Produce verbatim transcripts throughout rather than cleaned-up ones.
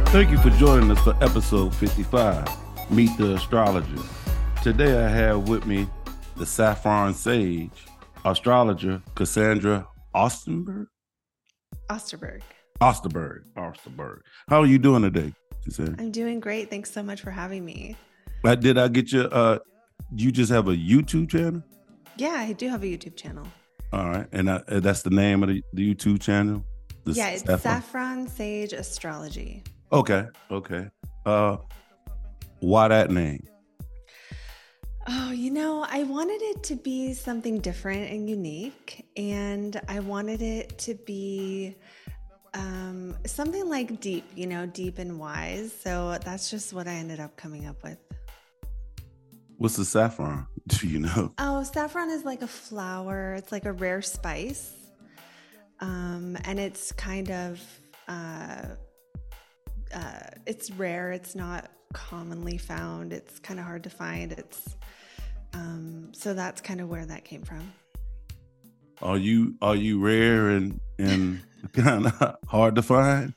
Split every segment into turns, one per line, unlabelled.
Thank you for joining us for episode fifty-five, Meet the Astrologer. Today I have with me the Saffron Sage, astrologer Cassandra Osterberg.
Osterberg.
Osterberg. Osterberg. How are you doing today, Cassandra?
I'm doing great. Thanks so much for having me.
Uh, did I get you? Uh, you just have a YouTube channel?
Yeah, I do have a YouTube channel.
All right. And I, that's the name of the, the YouTube channel? The
yeah, it's
Saffron?
Saffron Sage Astrology.
Okay. Okay. Uh, why that name?
Oh, you know, I wanted it to be something different and unique, and I wanted it to be um, something like deep, you know, deep and wise. So that's just what I ended up coming up with.
What's the saffron? Do you know?
Oh, saffron is like a flower. It's like a rare spice. Um, and it's kind of, uh, uh, it's rare. It's not commonly found. It's kind of hard to find. It's, um, so that's kind of where that came from.
Are you, are you rare and, and kind of hard to find?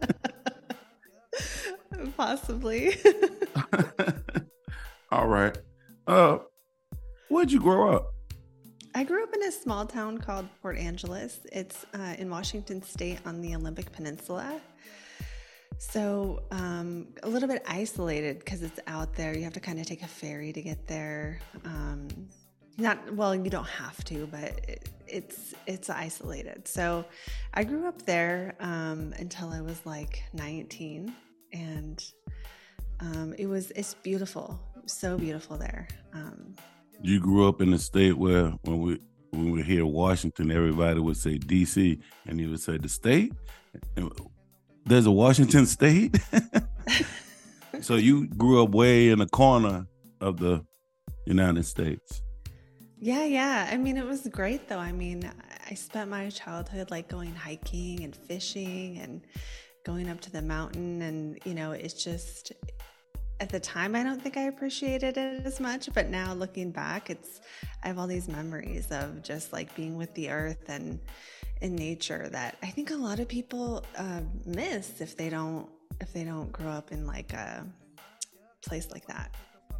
Possibly.
All right. Uh, where'd you grow up?
I grew up in a small town called Port Angeles. It's uh, in Washington State on the Olympic Peninsula. So um, a little bit isolated because it's out there. You have to kind of take a ferry to get there. Um, not well, you don't have to, but it, it's it's isolated. So I grew up there um, until I was like nineteen, and um, it was it's beautiful, so beautiful there. Um,
You grew up in a state where when we when we hear Washington, everybody would say D C, and you would say the state. There's a Washington State. So you grew up way in the corner of the United States.
Yeah, yeah. I mean, it was great though. I mean, I spent my childhood like going hiking and fishing and going up to the mountain, and you know, it's just. At the time, I don't think I appreciated it as much, but now looking back, it's I have all these memories of just like being with the earth and in nature that I think a lot of people uh, miss if they don't if they don't grow up in like a place like that.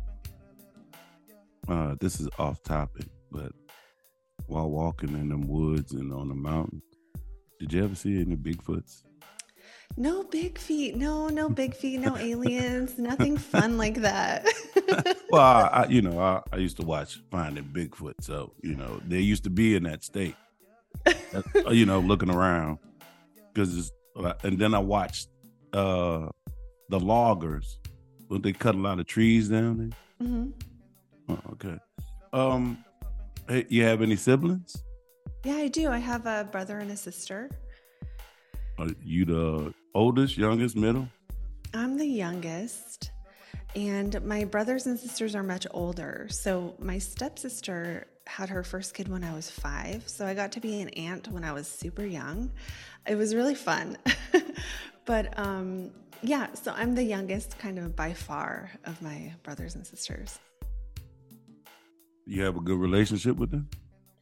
Uh, this is off topic, but while walking in them woods and on the mountain, did you ever see any Bigfoots?
No big feet, no, no big feet, no aliens, nothing fun like that.
Well, I, I, you know, I, I used to watch Finding Bigfoot, so you know they used to be in that state. You know, looking around, because and then I watched uh, the loggers. Don't they cut a lot of trees down there?
Mm-hmm.
Oh, okay. Um, hey, you have any siblings?
Yeah, I do. I have a brother and a sister.
Are you the oldest, youngest, middle?
I'm the youngest, and my brothers and sisters are much older. So my stepsister had her first kid when I was five, so I got to be an aunt when I was super young. It was really fun. But um, yeah, so I'm the youngest kind of by far of my brothers and sisters.
You have a good relationship with them?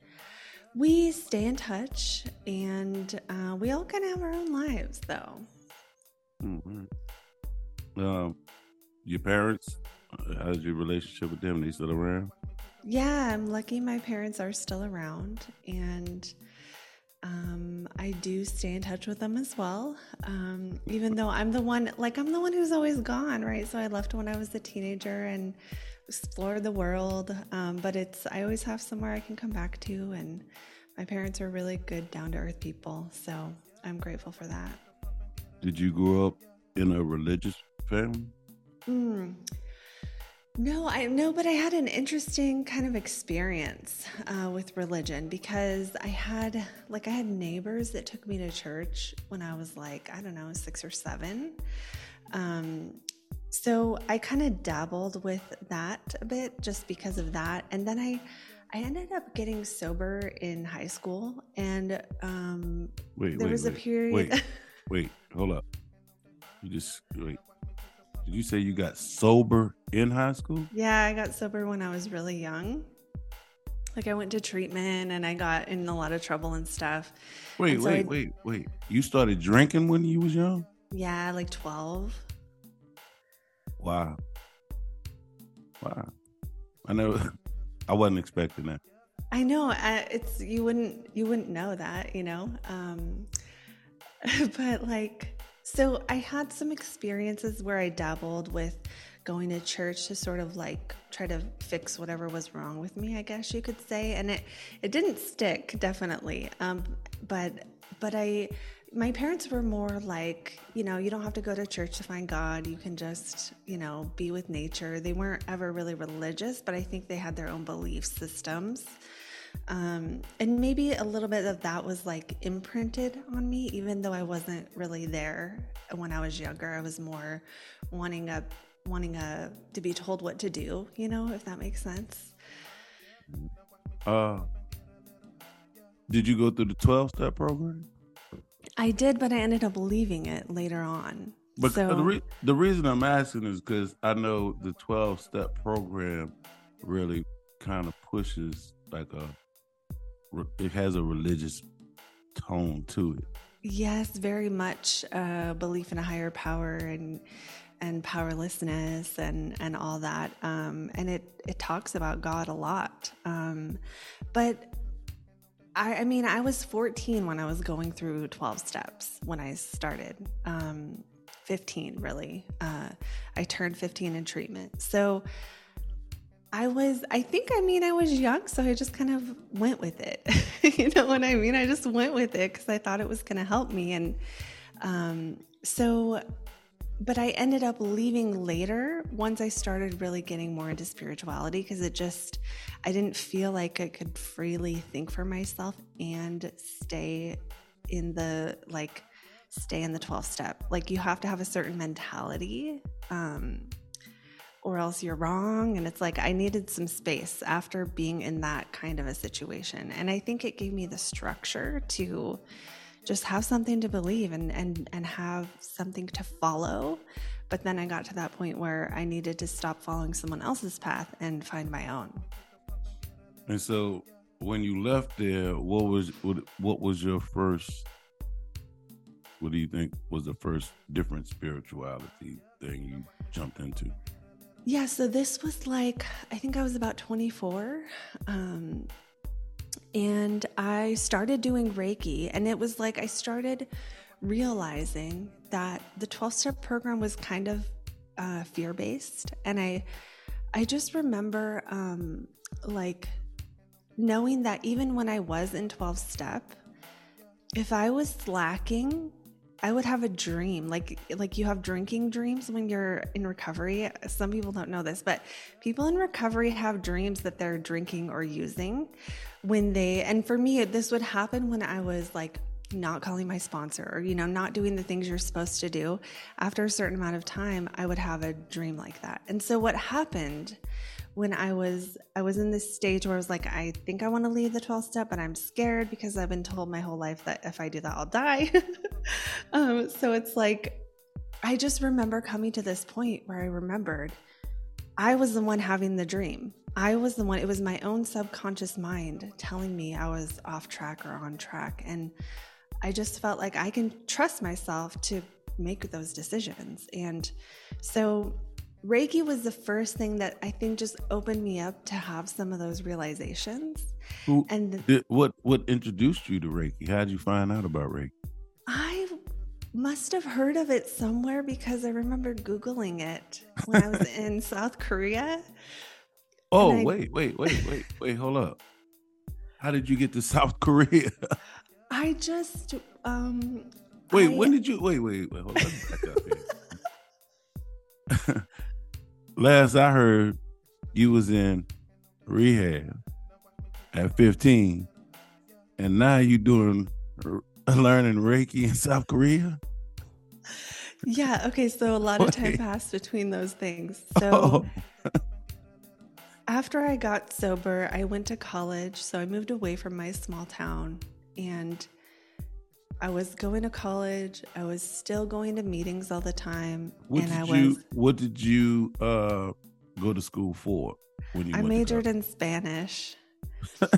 We stay in touch, and uh, we all kind of have our own lives, though.
Mm-hmm. Um, your parents, how's your relationship with them? Are they still around?
Yeah, I'm lucky my parents are still around, and um, I do stay in touch with them as well. Um, even though I'm the one, like I'm the one who's always gone, right? So I left when I was a teenager and explored the world. Um, but it's, I always have somewhere I can come back to, and my parents are really good, down to earth people. So I'm grateful for that.
Did you grow up in a religious family?
Mm. No, I no, but I had an interesting kind of experience uh, with religion, because I had like I had neighbors that took me to church when I was like, I don't know, six or seven. Um, so I kind of dabbled with that a bit just because of that. And then I, I ended up getting sober in high school, and um,
wait,
there
wait,
was
wait,
a period.
Wait, wait, hold up. You just wait. Did you say you got sober in high school?
Yeah, I got sober when I was really young. Like I went to treatment and I got in a lot of trouble and stuff.
Wait,
and so
wait,
I,
wait, wait. You started drinking when you was young?
Yeah, like twelve.
Wow. Wow. I know. I wasn't expecting that.
I know. Uh, it's you wouldn't you wouldn't know that, you know. Um, but like, so I had some experiences where I dabbled with going to church to sort of like try to fix whatever was wrong with me, I guess you could say. And it it didn't stick, definitely. Um, but but I my parents were more like, you know, you don't have to go to church to find God. You can just, you know, be with nature. They weren't ever really religious, but I think they had their own belief systems. Um, and maybe a little bit of that was like imprinted on me, even though I wasn't really there when I was younger. I was more wanting a wanting a to be told what to do, you know, if that makes sense.
Uh, did you go through the twelve-step program?
I did, but I ended up leaving it later on.
But
so,
the, re- the reason I'm asking is because I know the twelve-step program really kind of pushes like a, it has a religious tone to it.
Yes, very much uh, belief in a higher power and and powerlessness and and all that. Um, and it it talks about God a lot. Um, but I, I mean, I was fourteen when I was going through twelve steps when I started. Um, fifteen, really. Uh, I turned fifteen in treatment. So I was, I think, I mean, I was young, so I just kind of went with it. You know what I mean? I just went with it because I thought it was going to help me. And um, so, but I ended up leaving later once I started really getting more into spirituality because it just, I didn't feel like I could freely think for myself and stay in the, like, stay in the twelfth step. Like, you have to have a certain mentality. Um, or else you're wrong. And it's like, I needed some space after being in that kind of a situation. And I think it gave me the structure to just have something to believe and, and, and have something to follow. But then I got to that point where I needed to stop following someone else's path and find my own.
And so when you left there, what was, what, what was your first, what do you think was the first different spirituality thing you jumped into?
Yeah, so this was like, I think I was about twenty-four, um, and I started doing Reiki, and it was like I started realizing that the twelve-step program was kind of uh, fear-based, and I, I just remember um, like knowing that even when I was in twelve-step, if I was slacking, I would have a dream, like like you have drinking dreams when you're in recovery. Some people don't know this, but people in recovery have dreams that they're drinking or using when they, and for me, this would happen when I was like not calling my sponsor or, you know, not doing the things you're supposed to do. After a certain amount of time, I would have a dream like that. And so what happened when I was, I was in this stage where I was like, I think I want to leave the twelfth step, but I'm scared because I've been told my whole life that if I do that, I'll die. um, so it's like, I just remember coming to this point where I remembered I was the one having the dream. I was the one, it was my own subconscious mind telling me I was off track or on track. And I just felt like I can trust myself to make those decisions. And so Reiki was the first thing that I think just opened me up to have some of those realizations.
Who,
and
did, what what introduced you to Reiki? How did you find out about Reiki?
I must have heard of it somewhere because I remember Googling it when I was in South Korea.
Oh,
I,
wait, wait, wait, wait, wait, hold up. How did you get to South Korea?
I just... Um,
wait,
I,
when did you... Wait, wait, wait, hold on. Back up here. Last I heard, you was in rehab at fifteen, and now you doing learning Reiki in South Korea?
Yeah, okay, so a lot of time passed between those things. So
oh.
After I got sober, I went to college, so I moved away from my small town, and I was going to college. I was still going to meetings all the time.
What
and
did
I
you
was
What did you uh, go to school for? When you
I
went
majored
to
in Spanish.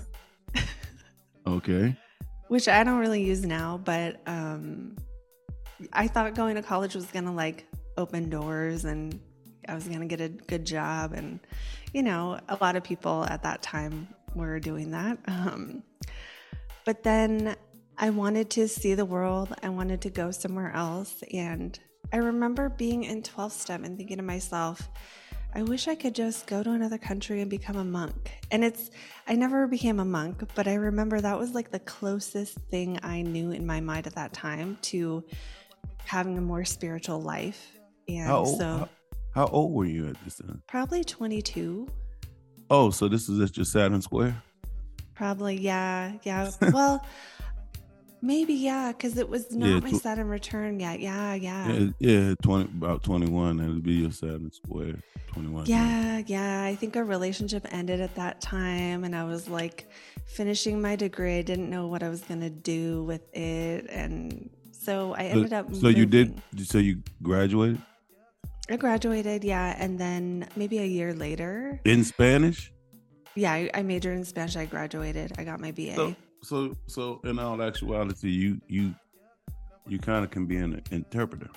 Okay.
Which I don't really use now, but um, I thought going to college was going to like open doors and I was going to get a good job. And, you know, a lot of people at that time were doing that. Um, but then I wanted to see the world. I wanted to go somewhere else. And I remember being in twelve step and thinking to myself, I wish I could just go to another country and become a monk. And it's, I never became a monk, but I remember that was like the closest thing I knew in my mind at that time to having a more spiritual life. And
How old,
so
how, how old were you at this time?
probably twenty-two.
Oh, so this is at your Saturn Square?
Probably, yeah, yeah. Well, maybe, yeah, because it was not
Yeah,
my
tw-
Saturn return yet. Yeah, yeah.
Yeah, yeah, twenty about twenty-one, and it'll be your Saturn Square. twenty-one.
Yeah, yeah. I think our relationship ended at that time, and I was like finishing my degree. I didn't know what I was going to do with it. And so I ended
So,
up
so you did.
moving.
So you graduated
I graduated, yeah. And then maybe a year later,
in Spanish.
yeah, I, I majored in Spanish. I graduated. I got my B A.
So, so, so in all actuality, you, you, you kind of can be an interpreter.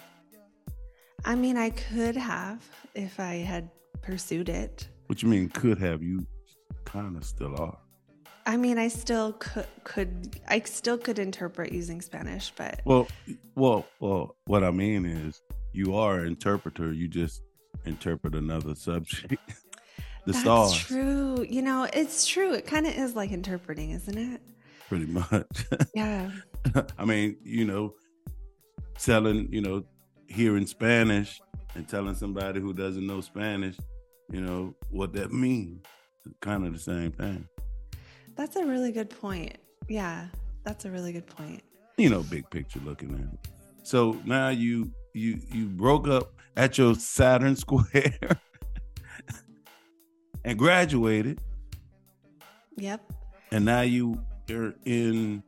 I mean, I could have if I had pursued it.
What you mean could have? You kind of still are.
I mean, I still could, could I still could interpret using Spanish, but
Well, well, well. What I mean is, you are an interpreter. You just interpret another subject. The
that's
stars,
true. You know, it's true. It kind of is like interpreting, isn't it?
pretty much.
Yeah.
I mean, you know, telling, you know, hearing Spanish and telling somebody who doesn't know Spanish, you know, what that means. Kind of the same thing.
That's a really good point. Yeah, that's a really good point.
You know, big picture looking at it. So now you you you broke up at your Saturn Square and graduated,
Yep.
and now you are in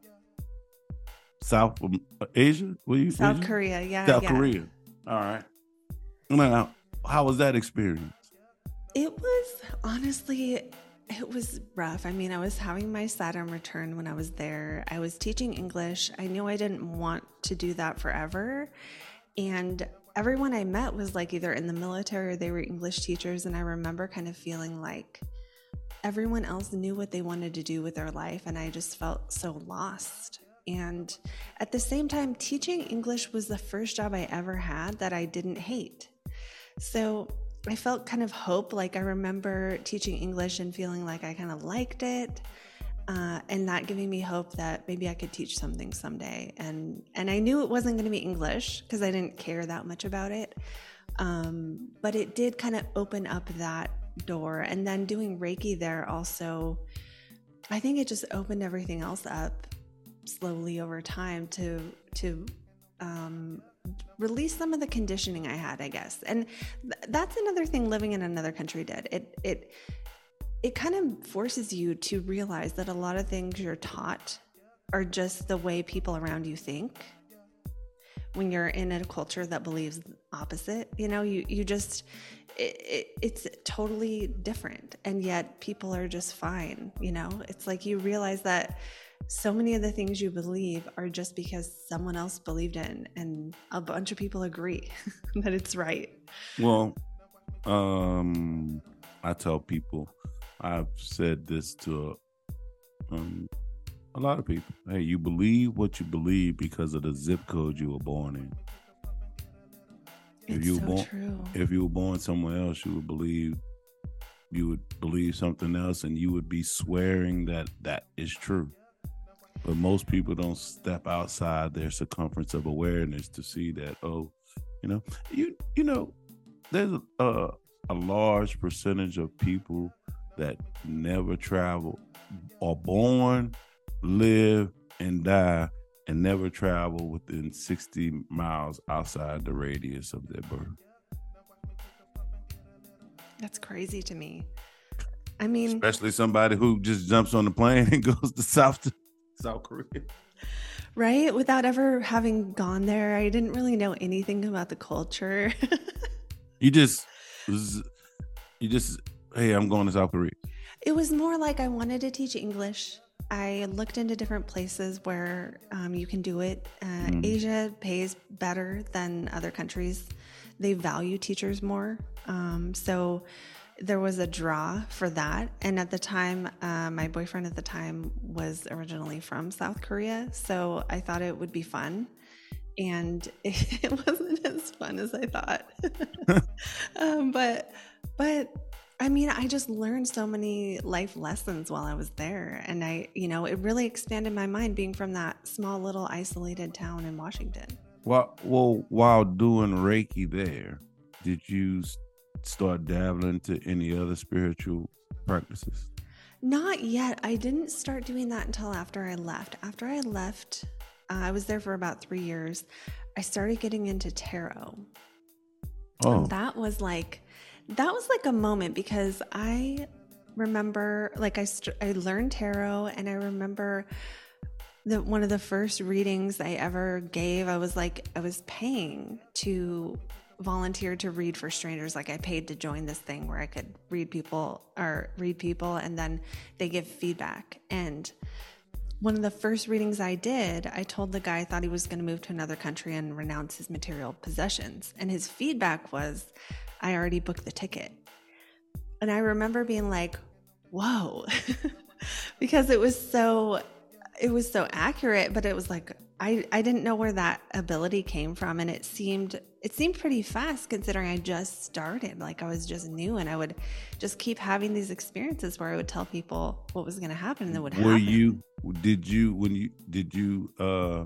South Asia. Were you
South
Asia?
Korea. Yeah.
South
yeah.
Korea. All right. Now, how was that experience?
It was honestly, it was rough. I mean, I was having my Saturn return when I was there. I was teaching English. I knew I didn't want to do that forever. And everyone I met was like either in the military or they were English teachers. And I remember kind of feeling like everyone else knew what they wanted to do with their life. And I just felt so lost. And at the same time, teaching English was the first job I ever had that I didn't hate. So I felt kind of hope. Like I remember teaching English and feeling like I kind of liked it, uh, and that giving me hope that maybe I could teach something someday. And and I knew it wasn't going to be English because I didn't care that much about it, um, but it did kind of open up that door. And then doing Reiki there also, I think it just opened everything else up slowly over time to to. Um, release some of the conditioning I had, I guess. And th- that's another thing living in another country did. It it it kind of forces you to realize that a lot of things you're taught are just the way people around you think. When you're in a culture that believes opposite, you know, you you just it, it, it's totally different, and yet people are just fine. You know, it's like you realize that so many of the things you believe are just because someone else believed in, and a bunch of people agree that it's right.
Well, um, I tell people, I've said this to um, a lot of people. Hey, you believe what you believe because of the zip code you were born in.
It's
if you were
so
born,
true.
if you were born somewhere else, you would believe you would believe something else, and you would be swearing that that is true. But most people don't step outside their circumference of awareness to see that, oh, you know, you you know, there's a, a large percentage of people that never travel, are born, live, and die, and never travel within sixty miles outside the radius of their birth.
That's crazy to me. I mean,
Especially somebody who just jumps on the plane and goes to South to South Korea.
right? Without ever having gone there, I didn't really know anything about the culture.
You just, you just, hey, I'm going to South Korea.
It was more like I wanted to teach English. I looked into different places where um, you can do it. Uh,
Mm.
Asia pays better than other countries. They value teachers more. Um, so there was a draw for that. And at the time, uh, my boyfriend at the time was originally from South Korea. So I thought it would be fun. And it wasn't as fun as I thought. um, but, but I mean, I just learned so many life lessons while I was there. And I, you know, it really expanded my mind being from that small little isolated town in Washington.
Well, well, while doing Reiki there, did you s- start dabbling into any other spiritual practices?
Not yet. I didn't start doing that until after I left. After I left, uh, I was there for about three years. I started getting into tarot.
Oh,
And that was like, that was like a moment because I remember, like, I st- I learned tarot, and I remember that one of the first readings I ever gave, I was like, I was paying to volunteer to read for strangers. Like, I paid to join this thing where I could read people or read people, and then they give feedback. And one of the first readings I did, I told the guy I thought he was going to move to another country and renounce his material possessions. And his feedback was, I already booked the ticket. And I remember being like, whoa, because it was so, it was so accurate, but it was like, I, I didn't know where that ability came from. And it seemed, it seemed pretty fast considering I just started. Like, I was just new, and I would just keep having these experiences where I would tell people what was going to happen, and it would
were
happen.
you? Did you when you did you uh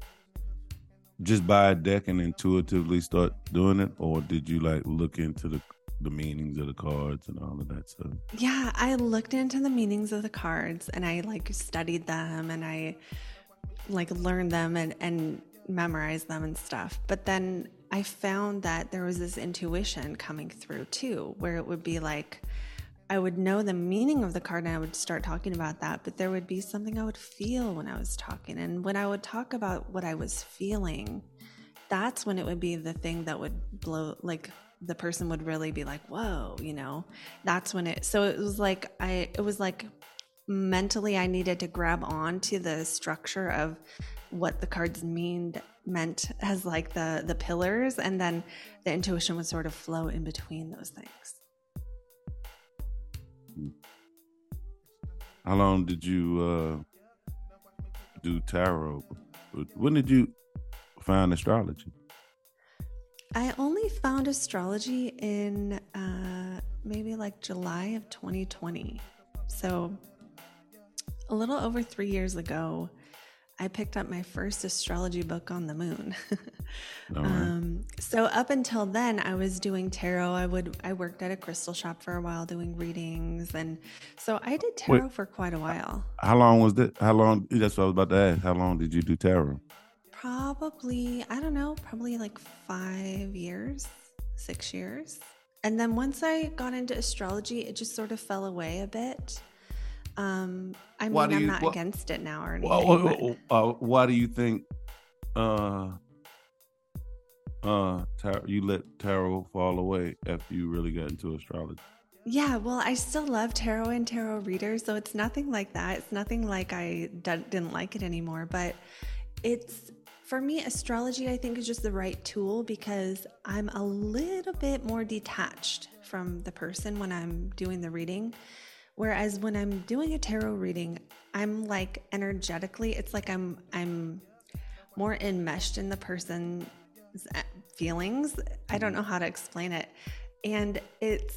just buy a deck and intuitively start doing it, or did you like look into the the meanings of the cards and all of that stuff?
Yeah, I looked into the meanings of the cards, and I like studied them, and I like learned them and, and memorized them and stuff. But then I found that there was this intuition coming through too, where it would be like, I would know the meaning of the card and I would start talking about that, but there would be something I would feel when I was talking. And when I would talk about what I was feeling, that's when it would be the thing that would blow, like the person would really be like, whoa, you know, that's when it, so it was like, I, it was like mentally I needed to grab on to the structure of what the cards mean, meant as like the, the pillars. And then the intuition would sort of flow in between those things.
How long did you uh do tarot? When did you find astrology?
I only found astrology in uh, maybe like July of twenty twenty. So a little over three years ago, I picked up my first astrology book on the moon.
All right.
um, so up until then, I was doing tarot. I would I worked at a crystal shop for a while doing readings, and so I did tarot
Wait.
for quite a while.
How long was that? How long? That's what I was about to ask. How long did you do tarot?
Probably, I don't know, probably like five years, six years. And then once I got into astrology, it just sort of fell away a bit. Um, I
Why
mean,
do
I'm
you-
not
wha-
against it now or anything.
Well,
but-
uh, why do you think uh uh tar- you let tarot fall away after you really got into astrology?
Yeah, well, I still love tarot and tarot readers, so it's nothing like that. It's nothing like I d- didn't like it anymore, but it's, for me, astrology, I think, is just the right tool because I'm a little bit more detached from the person when I'm doing the reading. Whereas when I'm doing a tarot reading, I'm like energetically, it's like I'm I'm more enmeshed in the person's feelings. I don't know how to explain it. And it's,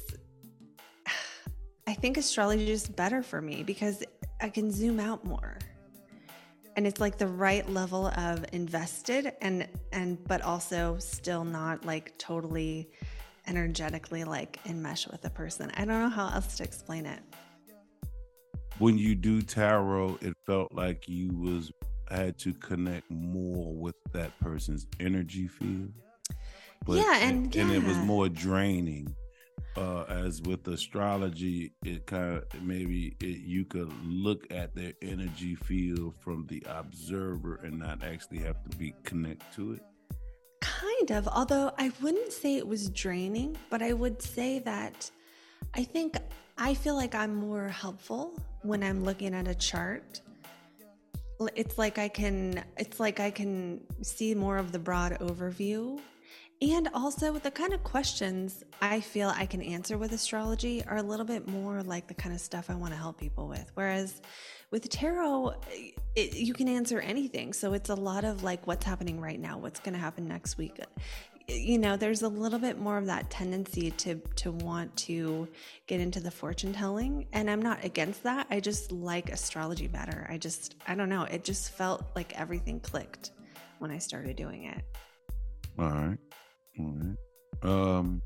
I think astrology is better for me because I can zoom out more. And it's like the right level of invested and, and, but also still not like totally energetically like enmeshed with the person. I don't know how else to explain it.
When you do tarot, it felt like you was had to connect more with that person's energy field.
Yeah, and
and, and it was
yeah.
more draining. Uh, as with astrology, it kind of maybe it, you could look at their energy field from the observer and not actually have to be connect to it.
Kind of, although I wouldn't say it was draining, but I would say that I think I feel like I'm more helpful when I'm looking at a chart it's like I can, it's like I can see more of the broad overview. And also the kind of questions I feel I can answer with astrology are a little bit more like the kind of stuff I want to help people with. Whereas with tarot, it, you can answer anything. So it's a lot of like what's happening right now, what's going to happen next week. You know, there's a little bit more of that tendency to to want to get into the fortune telling. And I'm not against that. I just like astrology better. I just, I don't know. It just felt like everything clicked when I started doing it.
All right. All right. Um,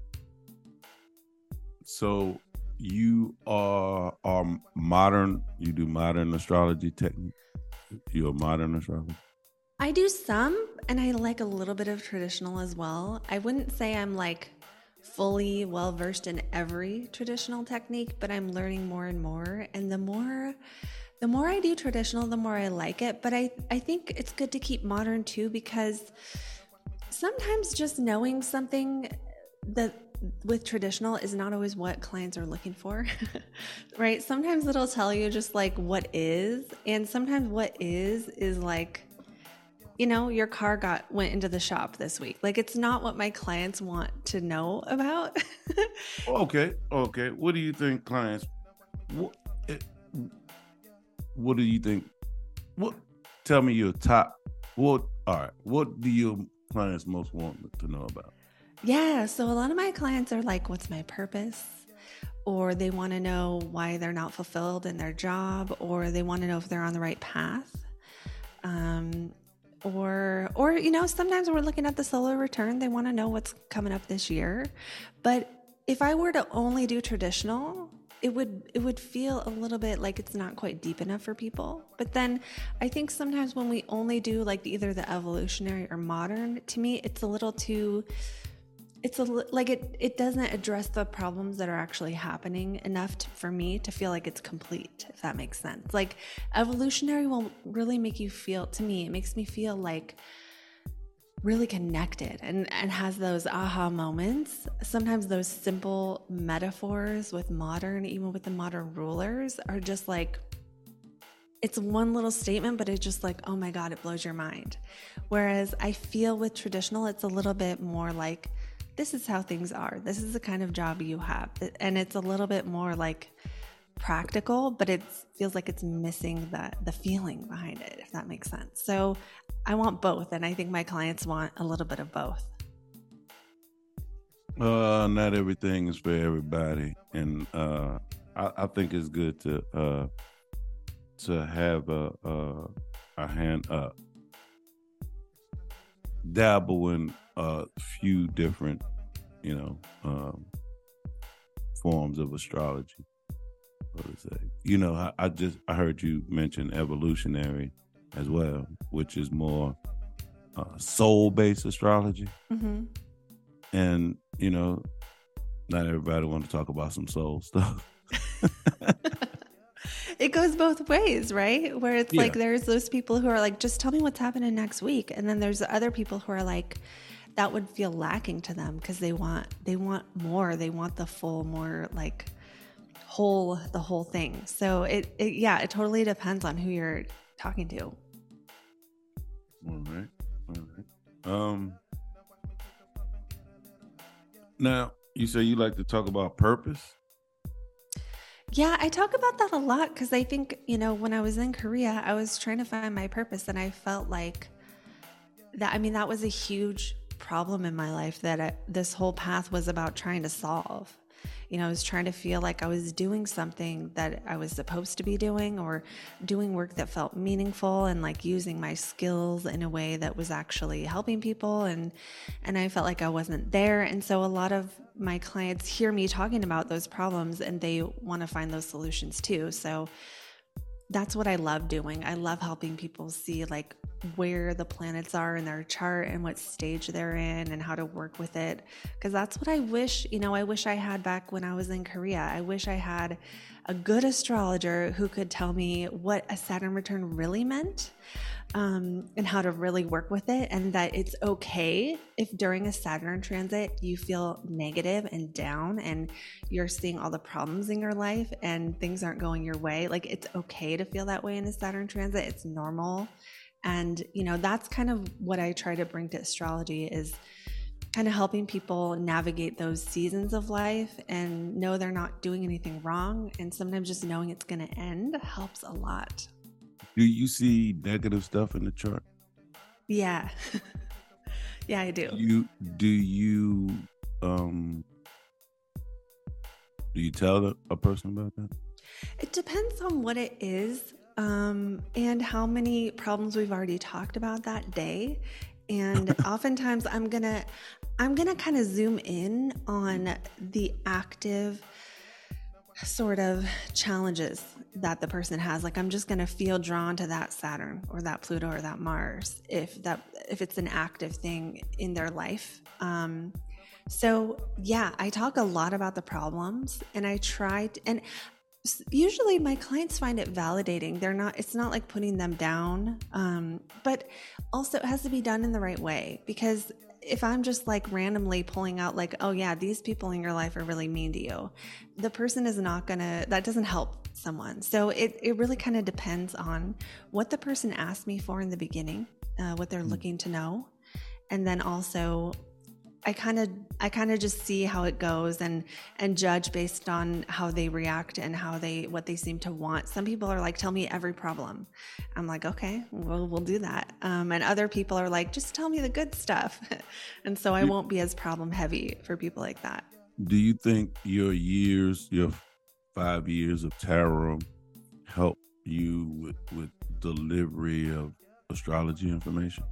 so you are are modern. You do modern astrology technique. You're a modern astrologer.
I do some, and I like a little bit of traditional as well. I wouldn't say I'm like fully well versed in every traditional technique, but I'm learning more and more. And the more, the more I do traditional, the more I like it. But I, I think it's good to keep modern too, because sometimes just knowing something that with traditional is not always what clients are looking for, right? Sometimes it'll tell you just like what is, and sometimes what is is like, you know, your car got went into the shop this week. Like, it's not what my clients want to know about.
Okay, okay. What do you think, clients? What, what do you think? What? Tell me your top. What? All right. What do your clients most want to know about?
Yeah. So a lot of my clients are like, what's my purpose? Or they want to know why they're not fulfilled in their job, or they want to know if they're on the right path. Um, or, or, you know, sometimes we're looking at the solar return. They want to know what's coming up this year. But if I were to only do traditional, it would, it would feel a little bit like it's not quite deep enough for people. But then I think sometimes when we only do like either the evolutionary or modern, to me, it's a little too, it's a, like it, it doesn't address the problems that are actually happening enough to, for me to feel like it's complete, if that makes sense. Like evolutionary will really make you feel, to me, it makes me feel like really connected and, and has those aha moments. Sometimes those simple metaphors with modern, even with the modern rulers, are just like, it's one little statement, but it's just like, oh my God, it blows your mind. Whereas I feel with traditional, it's a little bit more like, this is how things are. This is the kind of job you have. And it's a little bit more like practical, but it feels like it's missing the, the feeling behind it, if that makes sense. So I want both. And I think my clients want a little bit of both.
Uh, not everything is for everybody. And uh, I, I think it's good to uh, to have a, a, a hand up. Dabble in a few different, you know, um, forms of astrology. What to say? You know, I, I just I heard you mention evolutionary as well, which is more uh, soul-based astrology.
Mm-hmm.
And you know, not everybody want to talk about some soul stuff.
It goes both ways, right? Where it's
Yeah.
like there's those people who are like, just tell me what's happening next week. And then there's other people who are like, that would feel lacking to them because they want they want more. They want the full, more like whole, the whole thing. So it, it yeah, it totally depends on who you're talking to.
All right. All right. Um now you say you like to talk about purpose?
Yeah, I talk about that a lot because I think, you know, when I was in Korea, I was trying to find my purpose, and I felt like that, I mean, that was a huge problem in my life that I, this whole path was about trying to solve. You know, I was trying to feel like I was doing something that I was supposed to be doing, or doing work that felt meaningful, and like using my skills in a way that was actually helping people. And, and I felt like I wasn't there. And so a lot of my clients hear me talking about those problems and they want to find those solutions too. So that's what I love doing. I love helping people see like where the planets are in their chart and what stage they're in and how to work with it. Because that's what I wish, you know, I wish I had back when I was in Korea. I wish I had a good astrologer who could tell me what a Saturn return really meant. um, and how to really work with it, and that it's okay if during a Saturn transit you feel negative and down and you're seeing all the problems in your life and things aren't going your way. Like, it's okay to feel that way in a Saturn transit. It's normal. And, you know, that's kind of what I try to bring to astrology, is kind of helping people navigate those seasons of life and know they're not doing anything wrong. And sometimes just knowing it's going to end helps a lot.
Do you see negative stuff in the chart?
Yeah. Yeah, I do.
You do you um do you tell a, a person about that?
It depends on what it is, um, and how many problems we've already talked about that day. And oftentimes I'm gonna I'm gonna kind of zoom in on the active sort of challenges that the person has. Like, I'm just going to feel drawn to that Saturn or that Pluto or that Mars if that if it's an active thing in their life. Um, so yeah, I talk a lot about the problems, and I try to, and usually my clients find it validating. They're not, it's not like putting them down, um, but also it has to be done in the right way, because if I'm just like randomly pulling out like, oh yeah, these people in your life are really mean to you, the person is not gonna, that doesn't help someone. So it, it really kind of depends on what the person asked me for in the beginning, uh, what they're looking to know. And then also I kind of, I kind of just see how it goes and, and judge based on how they react and how they, what they seem to want. Some people are like, tell me every problem. I'm like, okay, well, we'll do that. Um, and other people are like, just tell me the good stuff. And so I won't be as problem heavy for people like that.
Do you think your years, your five years of tarot help you with, with delivery of astrology information?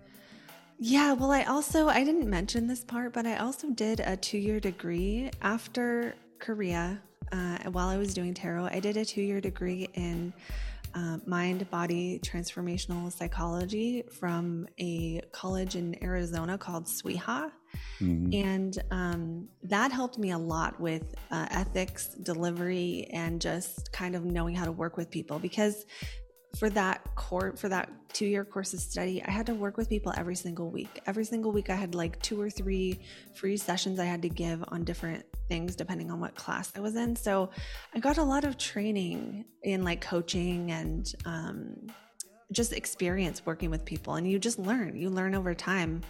Yeah, well, I also, I didn't mention this part, but I also did a two-year degree after Korea. Uh, while I was doing tarot, I did a two-year degree in uh, mind, body, transformational psychology from a college in Arizona called SWIHA. Mm-hmm. And um, that helped me a lot with uh, ethics, delivery, and just kind of knowing how to work with people, because for that course, for that two-year course of study, I had to work with people every single week. Every single week I had like two or three free sessions I had to give on different things depending on what class I was in. So I got a lot of training in like coaching and um, just experience working with people. And you just learn, you learn over time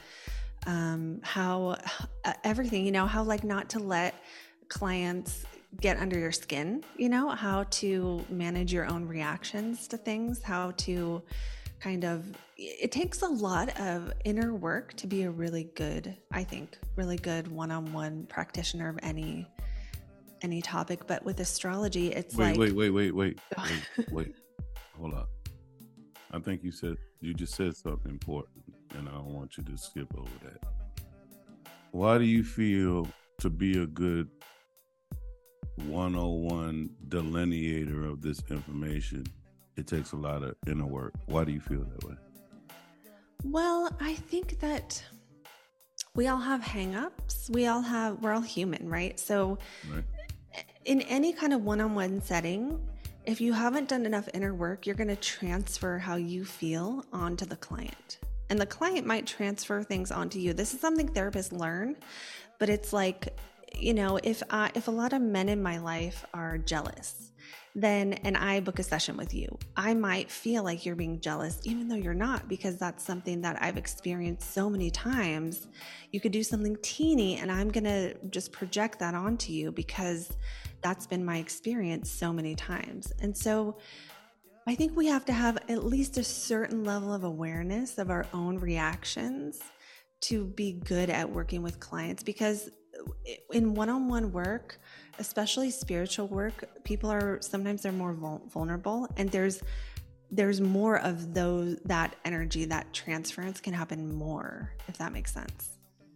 um, how uh, everything, you know, how like not to let clients get under your skin, you know, how to manage your own reactions to things, how to kind of, it takes a lot of inner work to be a really good, I think, really good one-on-one practitioner of any, any topic. But with astrology, it's
wait,
like...
Wait, wait, wait, wait, wait, wait, hold up. I think you said, you just said something important, and I don't want you to skip over that. Why do you feel to be a good one oh one delineator of this information, it takes a lot of inner work? Why do you feel that way?
Well, I think that we all have hang-ups. We all have, we're all human, right? So right. In any kind of one-on-one setting, if you haven't done enough inner work, you're going to transfer how you feel onto the client. And the client might transfer things onto you. This is something therapists learn, but it's like, you know, if I, if a lot of men in my life are jealous, then, and I book a session with you, I might feel like you're being jealous, even though you're not, because that's something that I've experienced so many times. You could do something teeny and I'm going to just project that onto you because that's been my experience so many times. And so I think we have to have at least a certain level of awareness of our own reactions to be good at working with clients, because in one-on-one work, especially spiritual work, people are sometimes they're more vulnerable, and there's there's more of those, that energy, that transference can happen more, if that makes sense.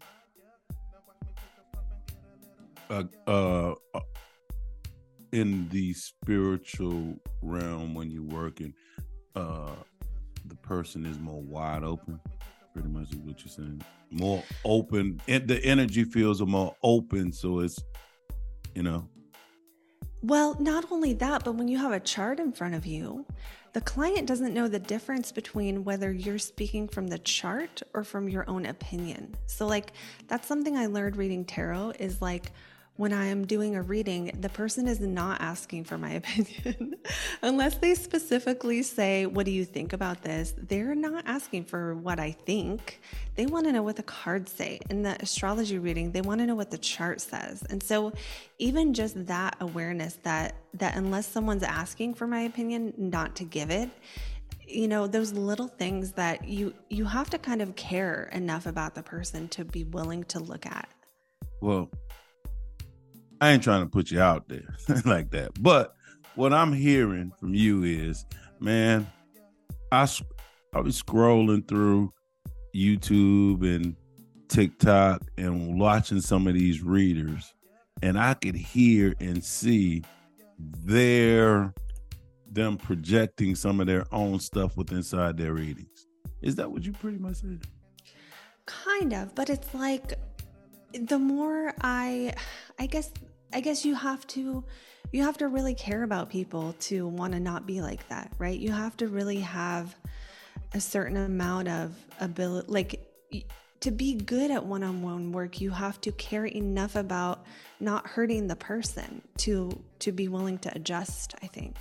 Uh, uh, in the spiritual realm, when you're working, uh, the person is more wide open. Pretty much is what you're saying. More open. And the energy fields are more open, so it's, you know.
Well, not only that, but when you have a chart in front of you, the client doesn't know the difference between whether you're speaking from the chart or from your own opinion. So like that's something I learned reading tarot is like when I am doing a reading, the person is not asking for my opinion. Unless they specifically say, what do you think about this? They're not asking for what I think. They want to know what the cards say. In the astrology reading, they want to know what the chart says. And so even just that awareness that that unless someone's asking for my opinion, not to give it, you know, those little things that you you have to kind of care enough about the person to be willing to look at.
Well, I ain't trying to put you out there like that. But what I'm hearing from you is, man, I, I was scrolling through YouTube and TikTok and watching some of these readers, and I could hear and see their them projecting some of their own stuff with inside their readings. Is that what you pretty much said?
Kind of, but it's like the more I, I guess, I guess you have to, you have to really care about people to want to not be like that, right? You have to really have a certain amount of ability, like to be good at one-on-one work, you have to care enough about not hurting the person to, to be willing to adjust, I think.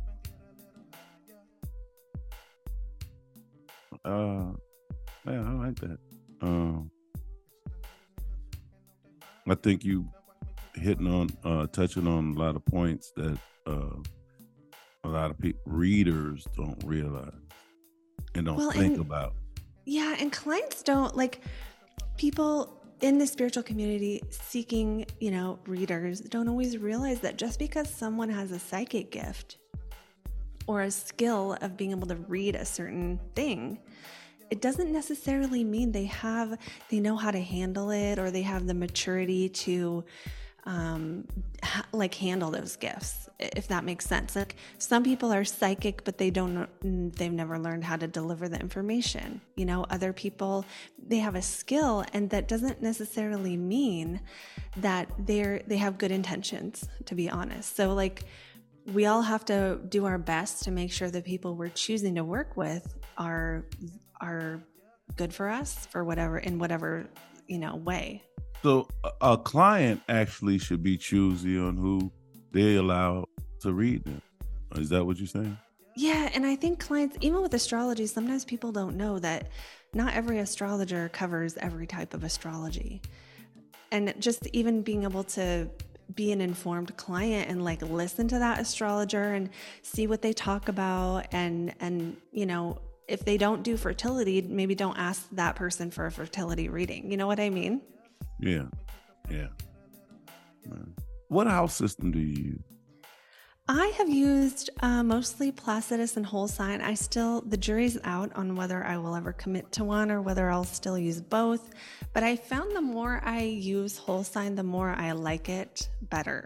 Uh, yeah, I like that. Um, I think you hitting on, uh, touching on a lot of points that uh, a lot of people, readers don't realize and don't
well,
think
and,
about.
Yeah, and clients don't, like, people in the spiritual community seeking, you know, readers don't always realize that just because someone has a psychic gift or a skill of being able to read a certain thing, it doesn't necessarily mean they have, they know how to handle it or they have the maturity to um, ha- like handle those gifts, if that makes sense. Like some people are psychic, but they don't, they've never learned how to deliver the information. You know, other people, they have a skill, and that doesn't necessarily mean that they're, they have good intentions, to be honest. So like, we all have to do our best to make sure the people we're choosing to work with are are good for us for whatever in whatever, you know, way.
So a client actually should be choosy on who they allow to read them. Is that what you're saying?
Yeah, and I think clients, even with astrology, sometimes people don't know that not every astrologer covers every type of astrology. And just even being able to be an informed client and like listen to that astrologer and see what they talk about, and and you know, if they don't do fertility, maybe don't ask that person for a fertility reading. You know what I mean?
Yeah, yeah. What house system do you use?
I have used uh, mostly Placidus and Whole Sign. I still, the jury's out on whether I will ever commit to one or whether I'll still use both. But I found the more I use Whole Sign, the more I like it better.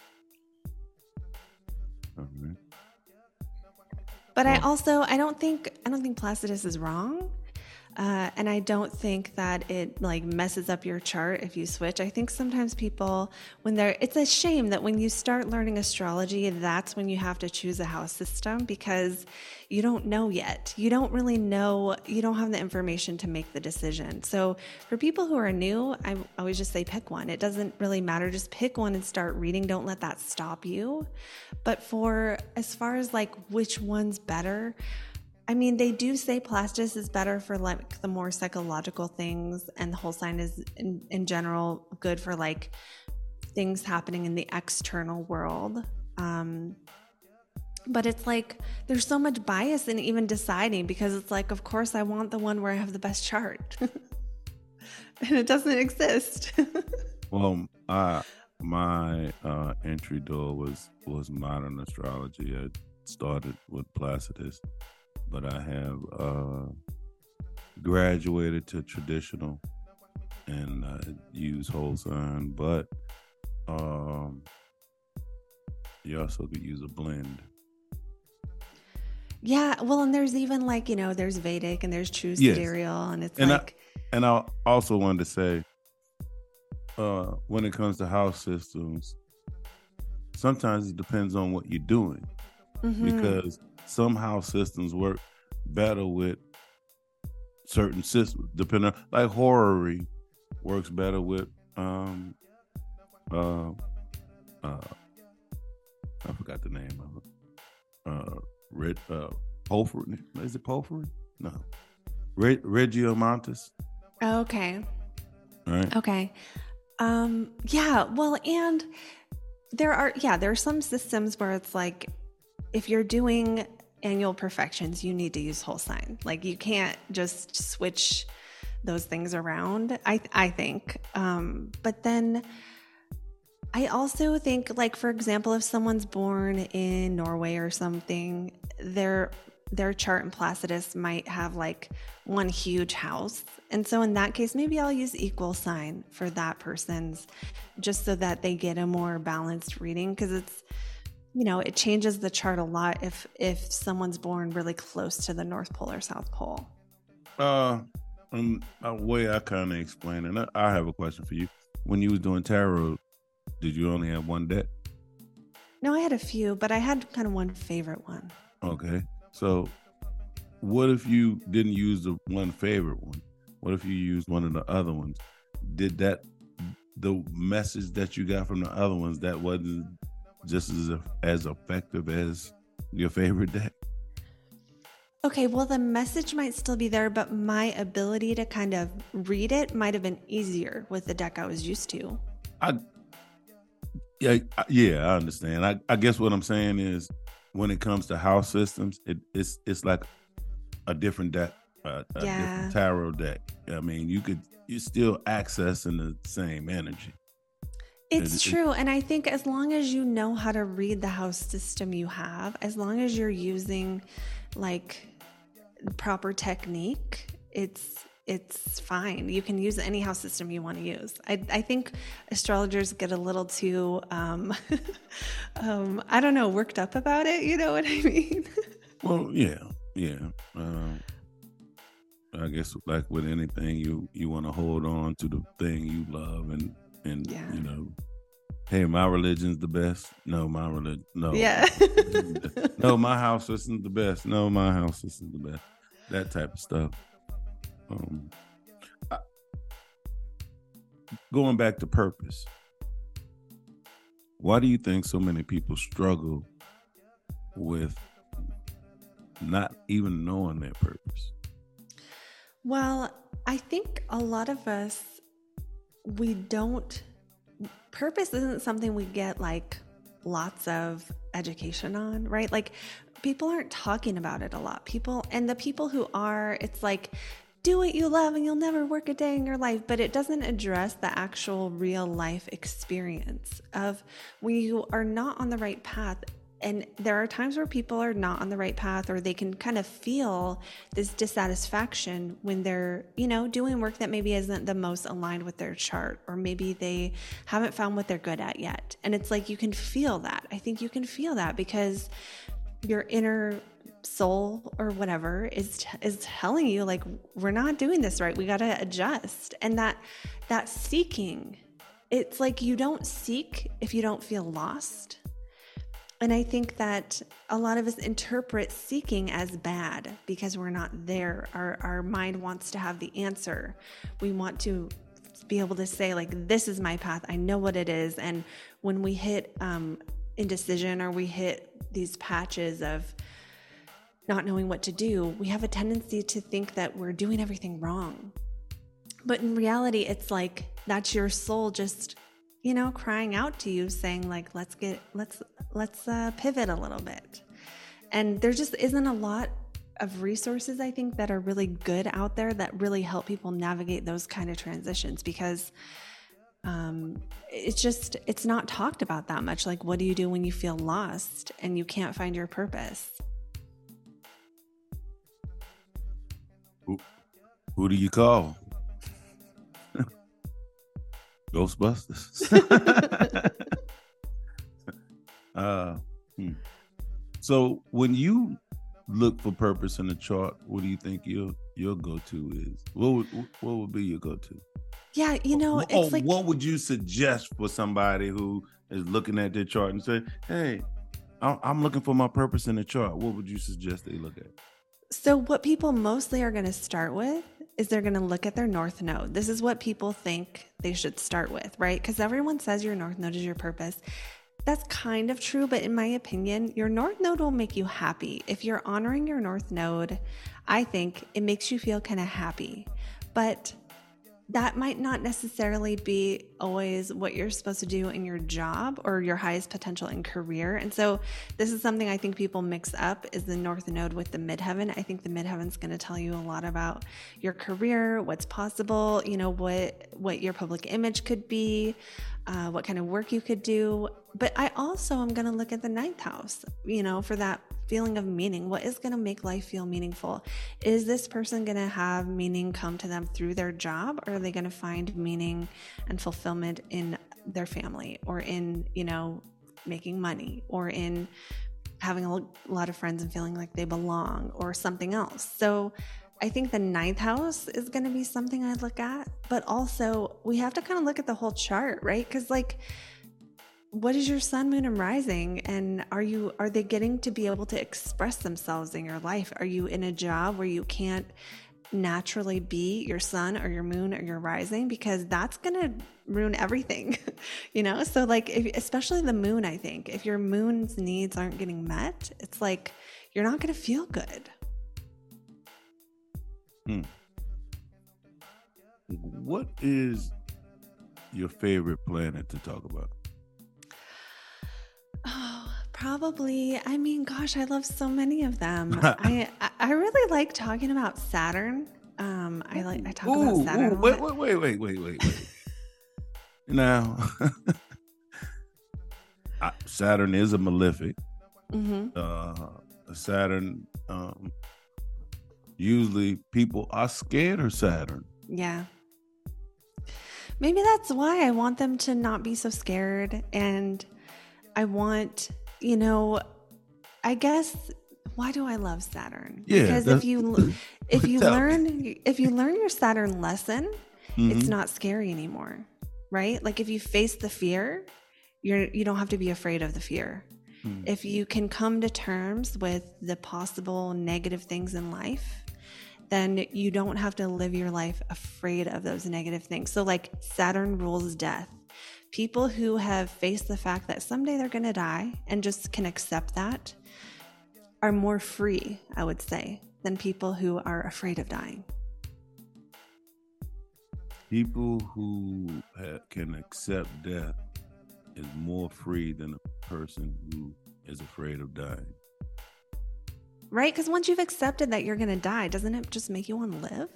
Okay.
But
well,
I also, I don't think, I don't think Placidus is wrong. Uh, and I don't think that it like messes up your chart if you switch. I think sometimes people, when they're, it's a shame that when you start learning astrology, that's when you have to choose a house system, because you don't know yet. You don't really know, you don't have the information to make the decision. So for people who are new, I always just say pick one. It doesn't really matter. Just pick one and start reading. Don't let that stop you. But for as far as like which one's better, I mean, they do say Placidus is better for like the more psychological things, and the Whole Sign is in, in general good for like things happening in the external world. Um, but it's like there's so much bias in even deciding, because it's like, of course, I want the one where I have the best chart, and it doesn't exist.
well, I, my uh, entry door was was modern astrology. I started with Placidus, but I have uh, graduated to traditional and uh, use Whole Sign. But um, you also could use a blend.
Yeah, well, and there's even like, you know, there's Vedic and there's true sidereal, yes. And it's
and
like...
I, and I also wanted to say, uh, when it comes to house systems, sometimes it depends on what you're doing, mm-hmm. because some house systems work better with certain systems. Depending on, like horary works better with um uh uh I forgot the name of it. Uh, Red uh, Porphyry. Is it Porphyry? No, Reg- Regiomontanus.
Okay.
All right.
Okay. Um. Yeah. Well, and there are yeah there are some systems where it's like if you're doing annual perfections, you need to use whole sign. Like you can't just switch those things around. I I think. Um. But then. I also think, like, for example, if someone's born in Norway or something, their their chart in Placidus might have like one huge house. And so in that case, maybe I'll use equal sign for that person's, just so that they get a more balanced reading, because it's, you know, it changes the chart a lot if if someone's born really close to the North Pole or South Pole.
Uh, um, a way I kind of explain it, I have a question for you. When you was doing tarot, did you only have one deck?
No, I had a few, but I had kind of one favorite one.
Okay. So what if you didn't use the one favorite one? What if you used one of the other ones? Did that, the message that you got from the other ones, that wasn't just as, as effective as your favorite deck?
Okay, well, the message might still be there, but my ability to kind of read it might have been easier with the deck I was used to.
I Yeah, yeah, I understand. I, I guess what I'm saying is, when it comes to house systems, it, it's it's like a different deck, uh, a
yeah.
different tarot deck. I mean, you could you're still accessing the same energy.
It's
it,
true,
it,
and I think as long as you know how to read the house system you have, as long as you're using like proper technique, it's. It's fine. You can use any house system you want to use. I, I think astrologers get a little too, um, um, I don't know, worked up about it. You know what I mean?
Well, yeah, yeah. Um, I guess like with anything, you you want to hold on to the thing you love, and and yeah. you know, hey, my religion's the best. No, my religion. No.
Yeah.
No, my house system's the best. No, my house system's the best. That type of stuff. Um, I, going back to purpose, why do you think so many people struggle with not even knowing their purpose?
Well, I think a lot of us, we don't, purpose isn't something we get like lots of education on, right? Like people aren't talking about it a lot. People, and the people who are, it's like, do what you love and you'll never work a day in your life. But it doesn't address the actual real life experience of when you are not on the right path. And there are times where people are not on the right path, or they can kind of feel this dissatisfaction when they're, you know, doing work that maybe isn't the most aligned with their chart, or maybe they haven't found what they're good at yet. And it's like, you can feel that. I think you can feel that because your inner soul or whatever is is telling you like, we're not doing this right. We got to adjust. And that that seeking, it's like you don't seek if you don't feel lost. And I think that a lot of us interpret seeking as bad because we're not there. Our our mind wants to have the answer. We want to be able to say like, this is my path. I know what it is. And when we hit um, indecision, or we hit these patches of not knowing what to do, we have a tendency to think that we're doing everything wrong. But in reality, it's like, that's your soul just, you know, crying out to you, saying like, let's get, let's, let's uh, pivot a little bit. And there just isn't a lot of resources, I think, that are really good out there that really help people navigate those kind of transitions, because um, it's just, it's not talked about that much. Like, what do you do when you feel lost and you can't find your purpose?
Who, who do you call? Ghostbusters. uh, hmm. So when you look for purpose in the chart, what do you think your your go-to is? What would what would be your go-to?
Yeah, you know,
oh,
it's like,
what would you suggest for somebody who is looking at their chart and say, hey, I'm looking for my purpose in the chart, what would you suggest they look at?
So what people mostly are going to start with is they're going to look at their north node. This is what people think they should start with, right? Because everyone says your north node is your purpose. That's kind of true, but in my opinion, your north node will make you happy. If you're honoring your north node, I think it makes you feel kind of happy. But that might not necessarily be always what you're supposed to do in your job or your highest potential in career. And so this is something I think people mix up, is the north node with the midheaven. I think the midheaven is going to tell you a lot about your career, what's possible, you know, what what your public image could be, uh, what kind of work you could do. But I also am going to look at the ninth house, you know, for that feeling of meaning. What is going to make life feel meaningful? Is this person going to have meaning come to them through their job, or are they going to find meaning and fulfillment in their family, or in, you know, making money, or in having a lot of friends and feeling like they belong, or something else? So I think the ninth house is going to be something I'd look at, but also we have to kind of look at the whole chart, right? Because like, what is your sun, moon, and rising? And are you, are they getting to be able to express themselves in your life? Are you in a job where you can't naturally be your sun or your moon or your rising? Because that's going to ruin everything, you know? So like, if, especially the moon, I think if your moon's needs aren't getting met, it's like, you're not going to feel good.
Hmm. What is your favorite planet to talk about?
Oh, probably. I mean, gosh, I love so many of them. I I really like talking about Saturn. Um, I like I talk ooh, about Saturn.
Ooh, wait, wait, wait, wait, wait, wait, wait. Now, Saturn is a malefic. Mm-hmm. Uh, Saturn. Um, usually, people are scared of Saturn.
Yeah. Maybe that's why I want them to not be so scared. And I want, you know, I guess, why do I love Saturn?
Yeah,
because if you if you learn if you learn your Saturn lesson, mm-hmm. it's not scary anymore, right? Like if you face the fear, you're you don't have to be afraid of the fear. Mm-hmm. If you can come to terms with the possible negative things in life, then you don't have to live your life afraid of those negative things. So like Saturn rules death. People who have faced the fact that someday they're going to die and just can accept that are more free, I would say, than people who are afraid of dying.
People who have, can accept death is more free than a person who is afraid of dying.
Right? Because once you've accepted that you're going to die, doesn't it just make you want to live?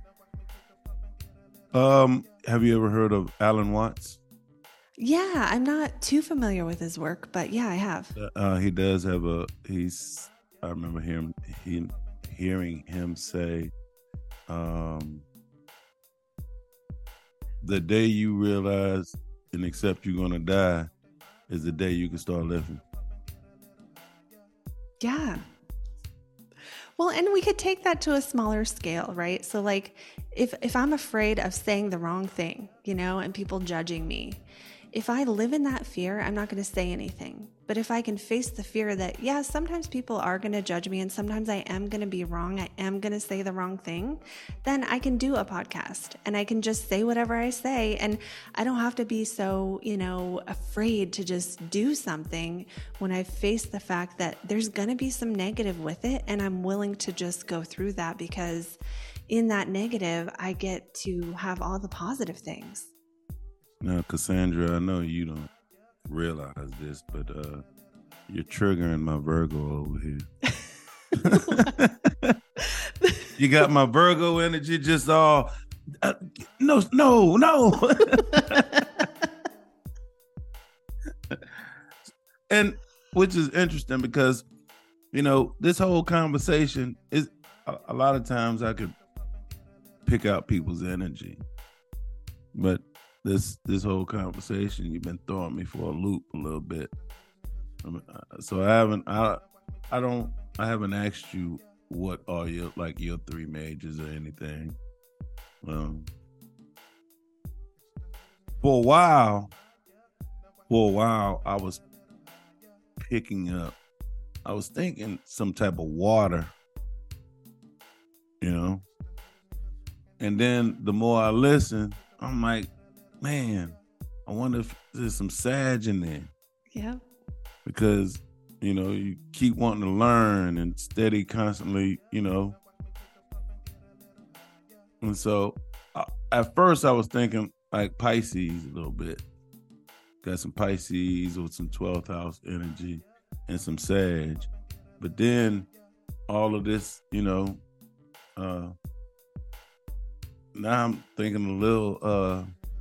Um, have you ever heard of Alan Watts?
Yeah, I'm not too familiar with his work, but yeah, I have.
Uh, he does have a, he's, I remember him, he, hearing him say, um, the day you realize and accept you're going to die is the day you can start living.
Yeah. Well, and we could take that to a smaller scale, right? So like if, if I'm afraid of saying the wrong thing, you know, and people judging me, if I live in that fear, I'm not going to say anything. But if I can face the fear that, yeah, sometimes people are going to judge me and sometimes I am going to be wrong, I am going to say the wrong thing, then I can do a podcast and I can just say whatever I say. And I don't have to be so, you know, afraid to just do something when I face the fact that there's going to be some negative with it. And I'm willing to just go through that because in that negative, I get to have all the positive things.
Now, Cassandra, I know you don't realize this, but uh, you're triggering my Virgo over here. You got my Virgo energy just all, uh, no, no, no. And which is interesting because, you know, this whole conversation is, a, a lot of times I could pick out people's energy, but This this whole conversation, you've been throwing me for a loop a little bit. So I haven't I I don't I haven't asked you what are your like your three majors or anything. Um, for a while, for a while I was picking up, I was thinking some type of water, you know. And then the more I listen, I'm like, man, I wonder if there's some Sag in there.
Yeah.
Because, you know, you keep wanting to learn and steady constantly, you know. And so uh, at first I was thinking like Pisces a little bit. Got some Pisces with some twelfth house energy and some Sag. But then all of this, you know, uh, now I'm thinking a little uh,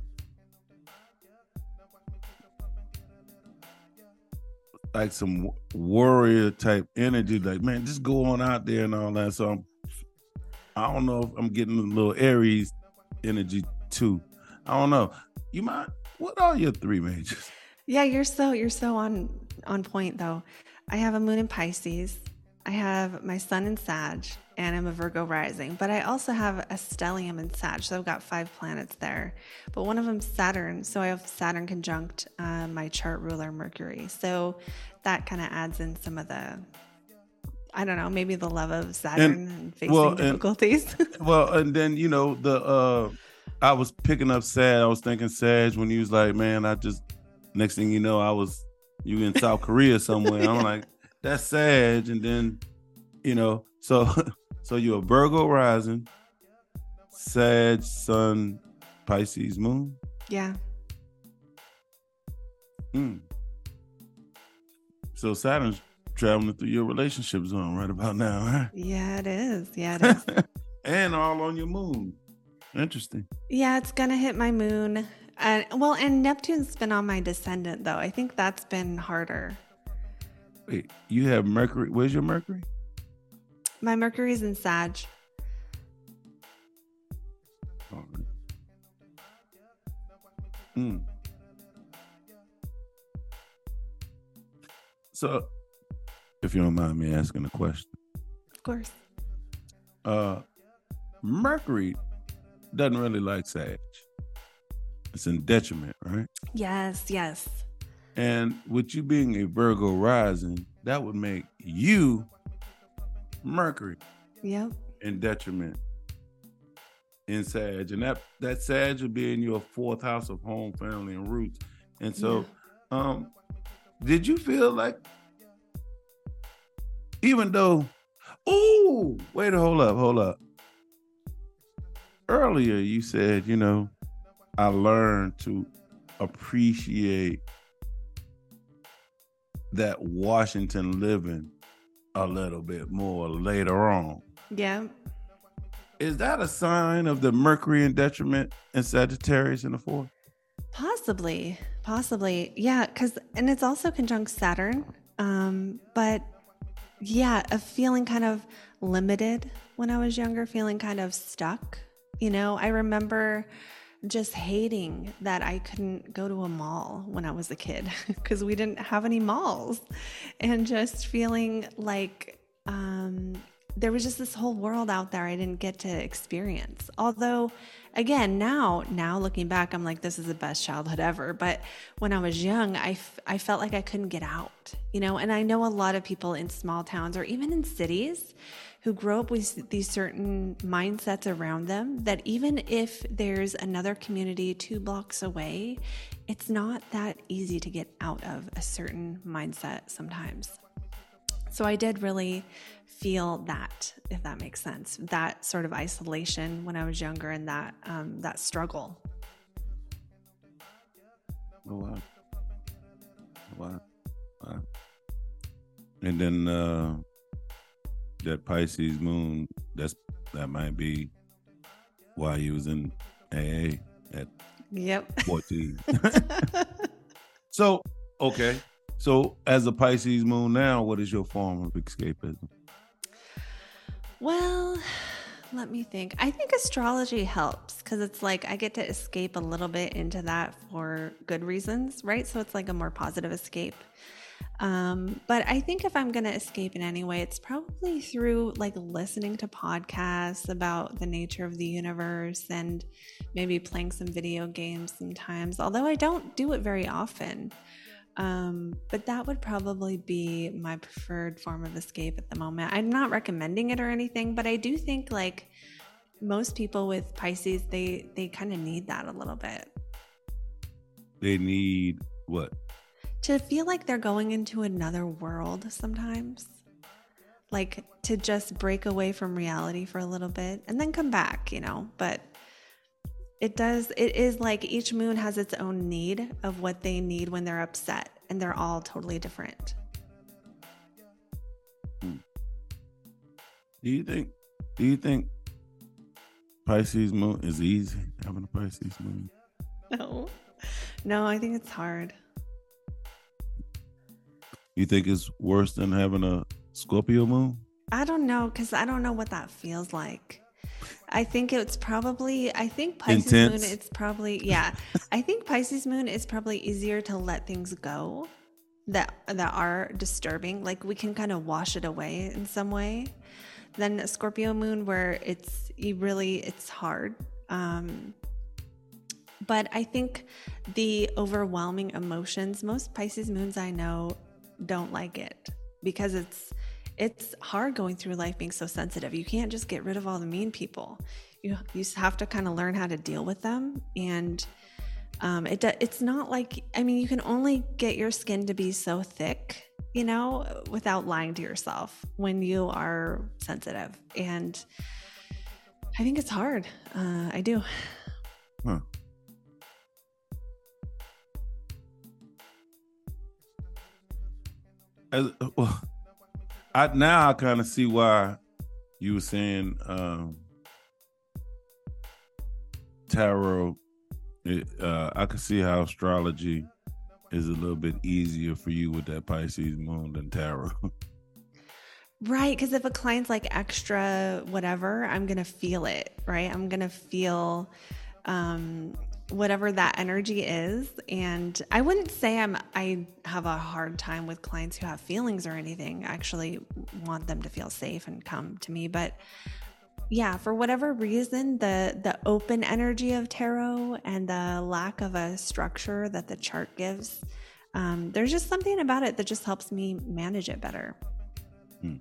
like some warrior type energy, like, man, just go on out there and all that. So I'm, I don't know if I'm getting a little Aries energy too. I don't know. You might, what are your three majors?
Yeah, you're so you're so on on point though. I have a moon in Pisces. I have my sun in Sag, and I'm a Virgo rising. But I also have a stellium in Sag, so I've got five planets there. But one of them's Saturn, so I have Saturn conjunct uh, my chart ruler Mercury. So that kind of adds in some of the, I don't know, maybe the love of Saturn and, and facing
well,
difficulties.
And, well, and then, you know, the uh, I was picking up Sag. I was thinking Sag when you was like, man, I just, next thing you know, I was, you in South Korea somewhere. Yeah. I'm like, that's Sag. And then, you know, so so you're a Virgo rising, Sag, Sun, Pisces, Moon.
Yeah.
Mm. So Saturn's traveling through your relationship zone right about now, huh?
Yeah, it is. Yeah, it is.
And all on your moon. Interesting.
Yeah, it's gonna hit my moon. Uh, well, and Neptune's been on my descendant, though. I think that's been harder.
Wait, you have Mercury. Where's your Mercury?
My Mercury's in Sag.
All right. Mm. So, if you don't mind me asking a question.
Of course.
Uh, Mercury doesn't really like Sag. It's in detriment, right?
Yes, yes.
And with you being a Virgo rising, that would make you Mercury.
Yep.
In detriment in Sag. And that, that Sag would be in your fourth house of home, family, and roots. And so, yeah. um, did you feel like, even though, oh, wait, hold up, hold up. Earlier you said, you know, I learned to appreciate that Washington living a little bit more later on.
Yeah.
Is that a sign of the Mercury in detriment in Sagittarius in the fourth?
Possibly, possibly. Yeah, because, and it's also conjunct Saturn. Um, but yeah, a feeling kind of limited when I was younger, feeling kind of stuck. You know, I remember just hating that I couldn't go to a mall when I was a kid because we didn't have any malls, and just feeling like um, there was just this whole world out there I didn't get to experience. Although, again, now, now looking back, I'm like, this is the best childhood ever. But when I was young, I, f- I felt like I couldn't get out, you know, and I know a lot of people in small towns or even in cities who grow up with these certain mindsets around them that even if there's another community two blocks away, it's not that easy to get out of a certain mindset sometimes. So I did really feel that, if that makes sense, that sort of isolation when I was younger and that um, that struggle.
Oh, wow. Wow. Wow. And then uh, that Pisces moon, that's that might be why you was in A A at
yep.
fourteen. So, okay. So as a Pisces moon now, what is your form of escapism?
Well, let me think. I think astrology helps because it's like I get to escape a little bit into that for good reasons, right? So it's like a more positive escape. Um, but I think if I'm going to escape in any way, it's probably through like listening to podcasts about the nature of the universe and maybe playing some video games sometimes, although I don't do it very often. Um, but that would probably be my preferred form of escape at the moment. I'm not recommending it or anything, but I do think like most people with Pisces, they, they kind of need that a little bit.
They need what?
To feel like they're going into another world sometimes. Like to just break away from reality for a little bit and then come back, you know, but it does, it is like each moon has its own need of what they need when they're upset, and they're all totally different.
Hmm. Do you think, do you think Pisces moon is easy, having a Pisces moon?
No, no, I think it's hard.
You think it's worse than having a Scorpio moon?
I don't know, because I don't know what that feels like. I think it's probably, I think Pisces
Intense.
moon, it's probably, yeah. I think Pisces moon is probably easier to let things go that that are disturbing. Like we can kind of wash it away in some way. Than a Scorpio moon where it's, you really, it's hard. Um, but I think the overwhelming emotions, most Pisces moons I know don't like it because it's it's hard going through life being so sensitive. You can't just get rid of all the mean people. You you have to kind of learn how to deal with them, and um, it it's not like, I mean, you can only get your skin to be so thick, you know, without lying to yourself when you are sensitive, and I think it's hard. Uh, I do.
Huh. As, well, I now I kind of see why you were saying um, tarot. It, uh, I can see how astrology is a little bit easier for you with that Pisces moon than tarot.
Right, because if a client's like extra whatever, I'm gonna feel it. Right, I'm gonna feel um, whatever that energy is. And I wouldn't say I'm, I have a hard time with clients who have feelings or anything. I actually want them to feel safe and come to me. But yeah, for whatever reason, the, the open energy of tarot and the lack of a structure that the chart gives, um, there's just something about it that just helps me manage it better.
Hmm.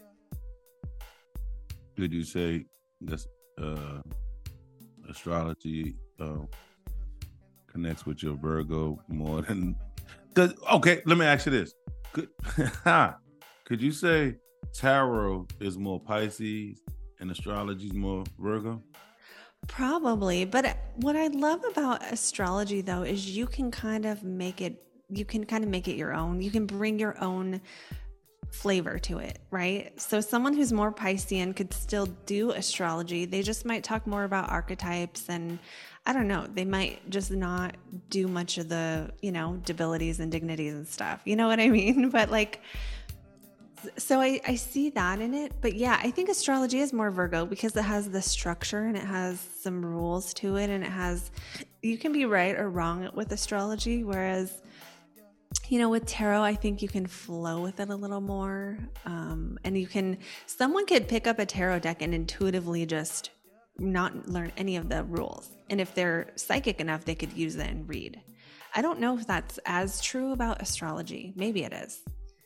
Did you say this uh, astrology uh, connects with your Virgo more than? Does, okay, let me ask you this: Could could you say tarot is more Pisces and astrology is more Virgo?
Probably, but what I love about astrology though is you can kind of make it. You can kind of make it your own. You can bring your own flavor to it, right? So someone who's more Piscean could still do astrology. They just might talk more about archetypes, and I don't know, they might just not do much of the, you know, debilities and dignities and stuff. You know what I mean? But like, so I, I see that in it. But yeah, I think astrology is more Virgo because it has the structure and it has some rules to it, and it has, you can be right or wrong with astrology, whereas you know, with tarot, I think you can flow with it a little more. Um, and you can, someone could pick up a tarot deck and intuitively just not learn any of the rules. And if they're psychic enough, they could use it and read. I don't know if that's as true about astrology. Maybe it is.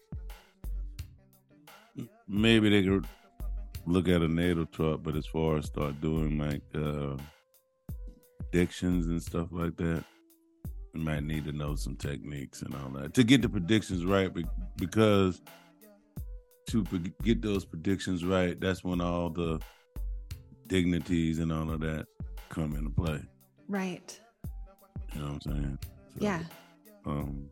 Maybe they could look at a natal chart, but as far as start doing like uh, predictions and stuff like that, you might need to know some techniques and all that to get the predictions right, because to get those predictions right, that's when all the dignities and all of that come into play.
Right.
You know what I'm saying? So,
yeah.
Um,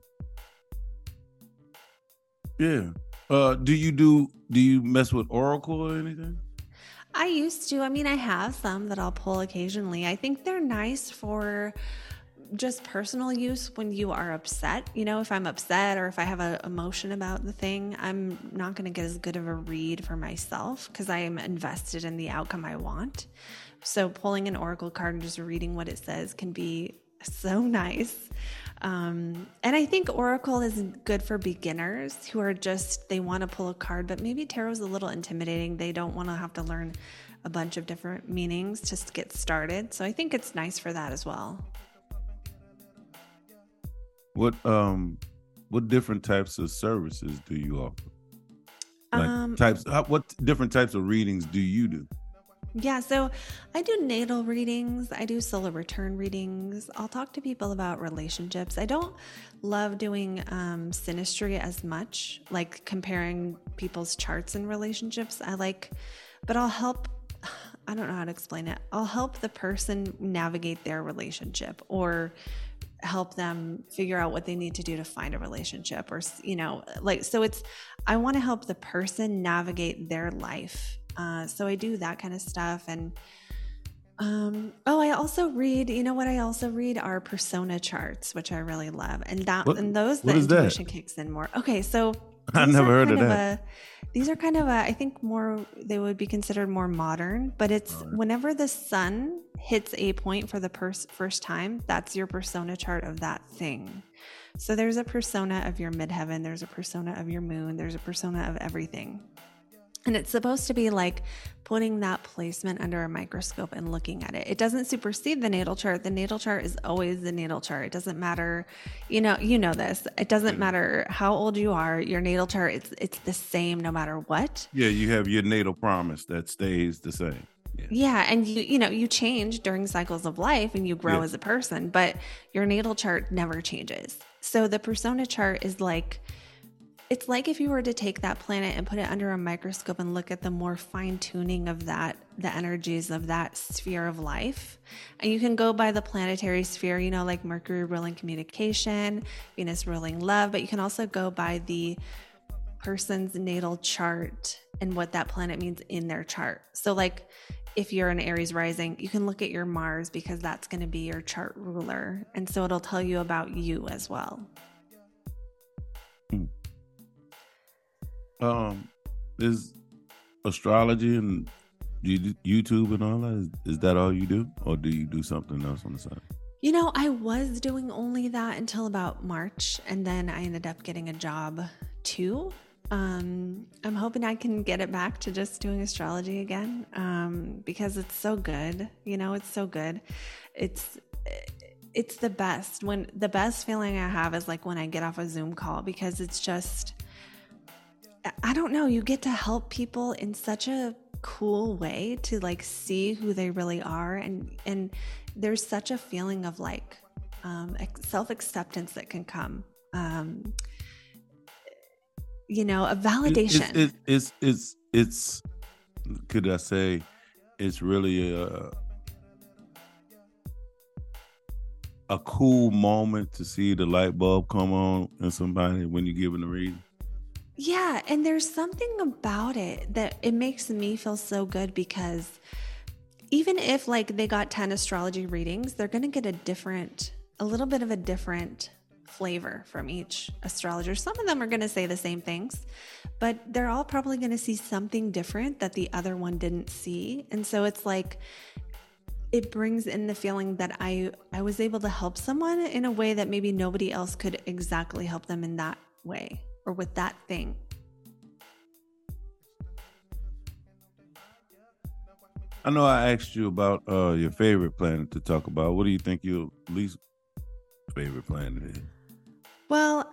yeah. Uh, do you do, do you mess with Oracle or anything?
I used to. I mean, I have some that I'll pull occasionally. I think they're nice for just personal use when you are upset. You know, if I'm upset or if I have an emotion about the thing, I'm not going to get as good of a read for myself because I am invested in the outcome I want. So pulling an oracle card and just reading what it says can be So nice. Um, and I think Oracle is good for beginners who are just, they want to pull a card, but maybe tarot's a little intimidating. They don't want to have to learn a bunch of different meanings just to get started. So I think it's nice for that as well.
What um what different types of services do you offer? Like
Um,
types how, what different types of readings do you do?
Yeah, so I do natal readings. I do solar return readings. I'll talk to people about relationships. I don't love doing um, synastry as much, like comparing people's charts and relationships. I like, but I'll help. I don't know how to explain it. I'll help the person navigate their relationship or help them figure out what they need to do to find a relationship, or, you know, like, so it's, I want to help the person navigate their life. Uh, so I do that kind of stuff. And, um, oh, I also read, you know what I also read are persona charts, which I really love. And that,
What,
and those, the
what is that?
intuition kicks in more. Okay. So
I
these
never
are
heard
kind
of that.
a, these are kind of a, I think more, they would be considered more modern, but it's
All right.
whenever the sun hits a point for the pers- first time, that's your persona chart of that thing. So there's a persona of your midheaven, there's a persona of your moon, there's a persona of everything. And it's supposed to be like putting that placement under a microscope and looking at it. It doesn't supersede the natal chart. The natal chart is always the natal chart. It doesn't matter, you know, you know this. It doesn't matter how old you are. Your natal chart, it's it's the same no matter what.
Yeah, you have your natal promise that stays the same. Yeah.
Yeah, and you you know, you change during cycles of life and you grow
Yeah.
as a person, but your natal chart never changes. So the persona chart is like, it's like if you were to take that planet and put it under a microscope and look at the more fine tuning of that, the energies of that sphere of life. And you can go by the planetary sphere, you know, like Mercury ruling communication, Venus ruling love, but you can also go by the person's natal chart and what that planet means in their chart. So like if you're an Aries rising, you can look at your Mars because that's going to be your chart ruler. And so it'll tell you about you as well.
Hmm. Um, is astrology and you- YouTube and all that, is, is that all you do? Or do you do something else on the side?
You know, I was doing only that until about March, and then I ended up getting a job too. Um, I'm hoping I can get it back to just doing astrology again, um, because it's so good. You know, it's so good. It's it's the best. When the best feeling I have is like when I get off a Zoom call, because it's just, I don't know, you get to help people in such a cool way to like see who they really are, and and there's such a feeling of like um, self-acceptance that can come. Um, you know, a validation.
It, it, it, it's it's it's could I say it's really a a cool moment to see the light bulb come on in somebody when you're giving a reading.
Yeah, and there's something about it that it makes me feel so good, because even if like they got ten astrology readings, they're going to get a different, a little bit of a different flavor from each astrologer. Some of them are going to say the same things, but they're all probably going to see something different that the other one didn't see. And so it's like, it brings in the feeling that I, I was able to help someone in a way that maybe nobody else could exactly help them in that way or with that thing.
I know I asked you about uh, your favorite planet to talk about. What do you think your least favorite planet is?
Well,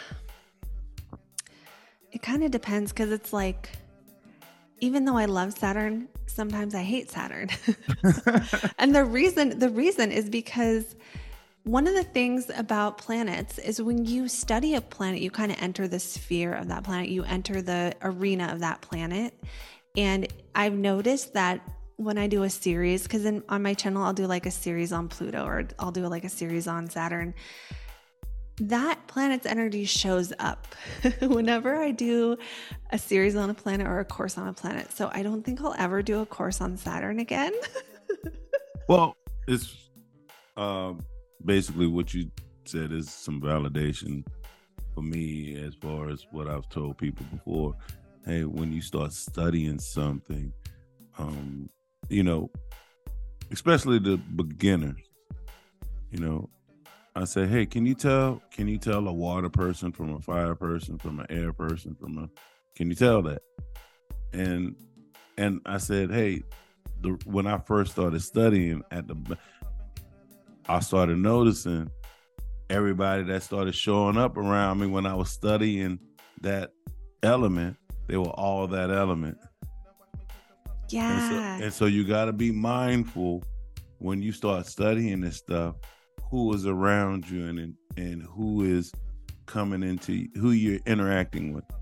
it kind of depends, because it's like, even though I love Saturn, sometimes I hate Saturn. And the reason, the reason is because one of the things about planets is when you study a planet, you kind of enter the sphere of that planet, you enter the arena of that planet. And I've noticed that when I do a series, because on my channel, I'll do like a series on Pluto, or I'll do like a series on Saturn, that planet's energy shows up whenever I do a series on a planet or a course on a planet. So I don't think I'll ever do a course on Saturn again.
Well, it's um, basically what you said is some validation for me as far as what I've told people before. Hey, when you start studying something, um, you know, especially the beginners, you know, I say, hey, can you tell? Can you tell a water person from a fire person, from an air person, from a? Can you tell that? And and I said, hey, the, when I first started studying at the, I started noticing everybody that started showing up around me when I was studying that element, they were all that element.
Yeah.
And so, and so you got to be mindful when you start studying this stuff, who is around you and and who is coming into, who you're interacting with.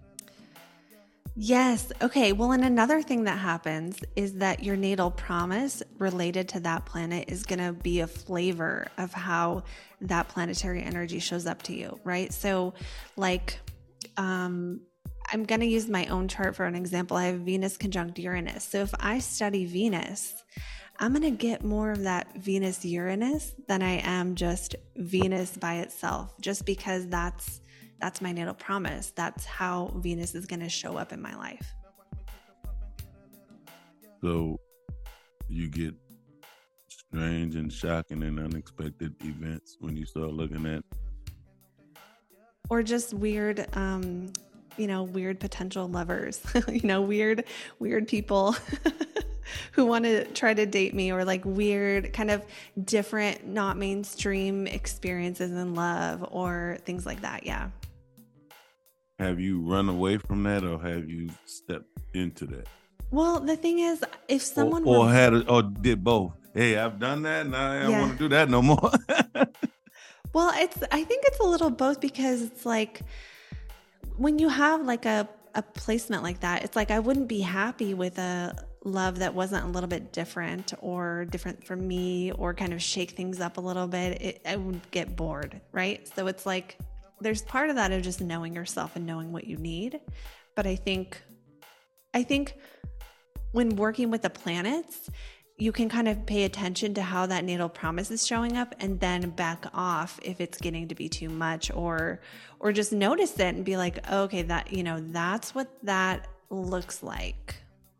Yes. Okay. Well, and another thing that happens is that your natal promise related to that planet is going to be a flavor of how that planetary energy shows up to you, right? So like, um, I'm going to use my own chart for an example. I have Venus conjunct Uranus. So if I study Venus, I'm going to get more of that Venus Uranus than I am just Venus by itself, just because that's That's my natal promise. That's how Venus is going to show up in my life.
So you get strange and shocking and unexpected events when you start looking at.
Or just weird, um, you know, weird potential lovers, you know, weird, weird people who want to try to date me, or like weird kind of different, not mainstream experiences in love or things like that. Yeah.
Have you run away from that, or have you stepped into that?
Well, the thing is, if someone
or, or
were...
had a, or did both. Hey, I've done that, and I don't
Yeah.
want to do that no more.
Well, it's I think it's a little both, because it's like when you have like a, a placement like that, it's like I wouldn't be happy with a love that wasn't a little bit different or different from me, or kind of shake things up a little bit. It, I would get bored, right? So it's like there's part of that of just knowing yourself and knowing what you need. But I think, I think when working with the planets, you can kind of pay attention to how that natal promise is showing up, and then back off if it's getting to be too much, or, or just notice it and be like, oh, okay, that, you know, that's what that looks like.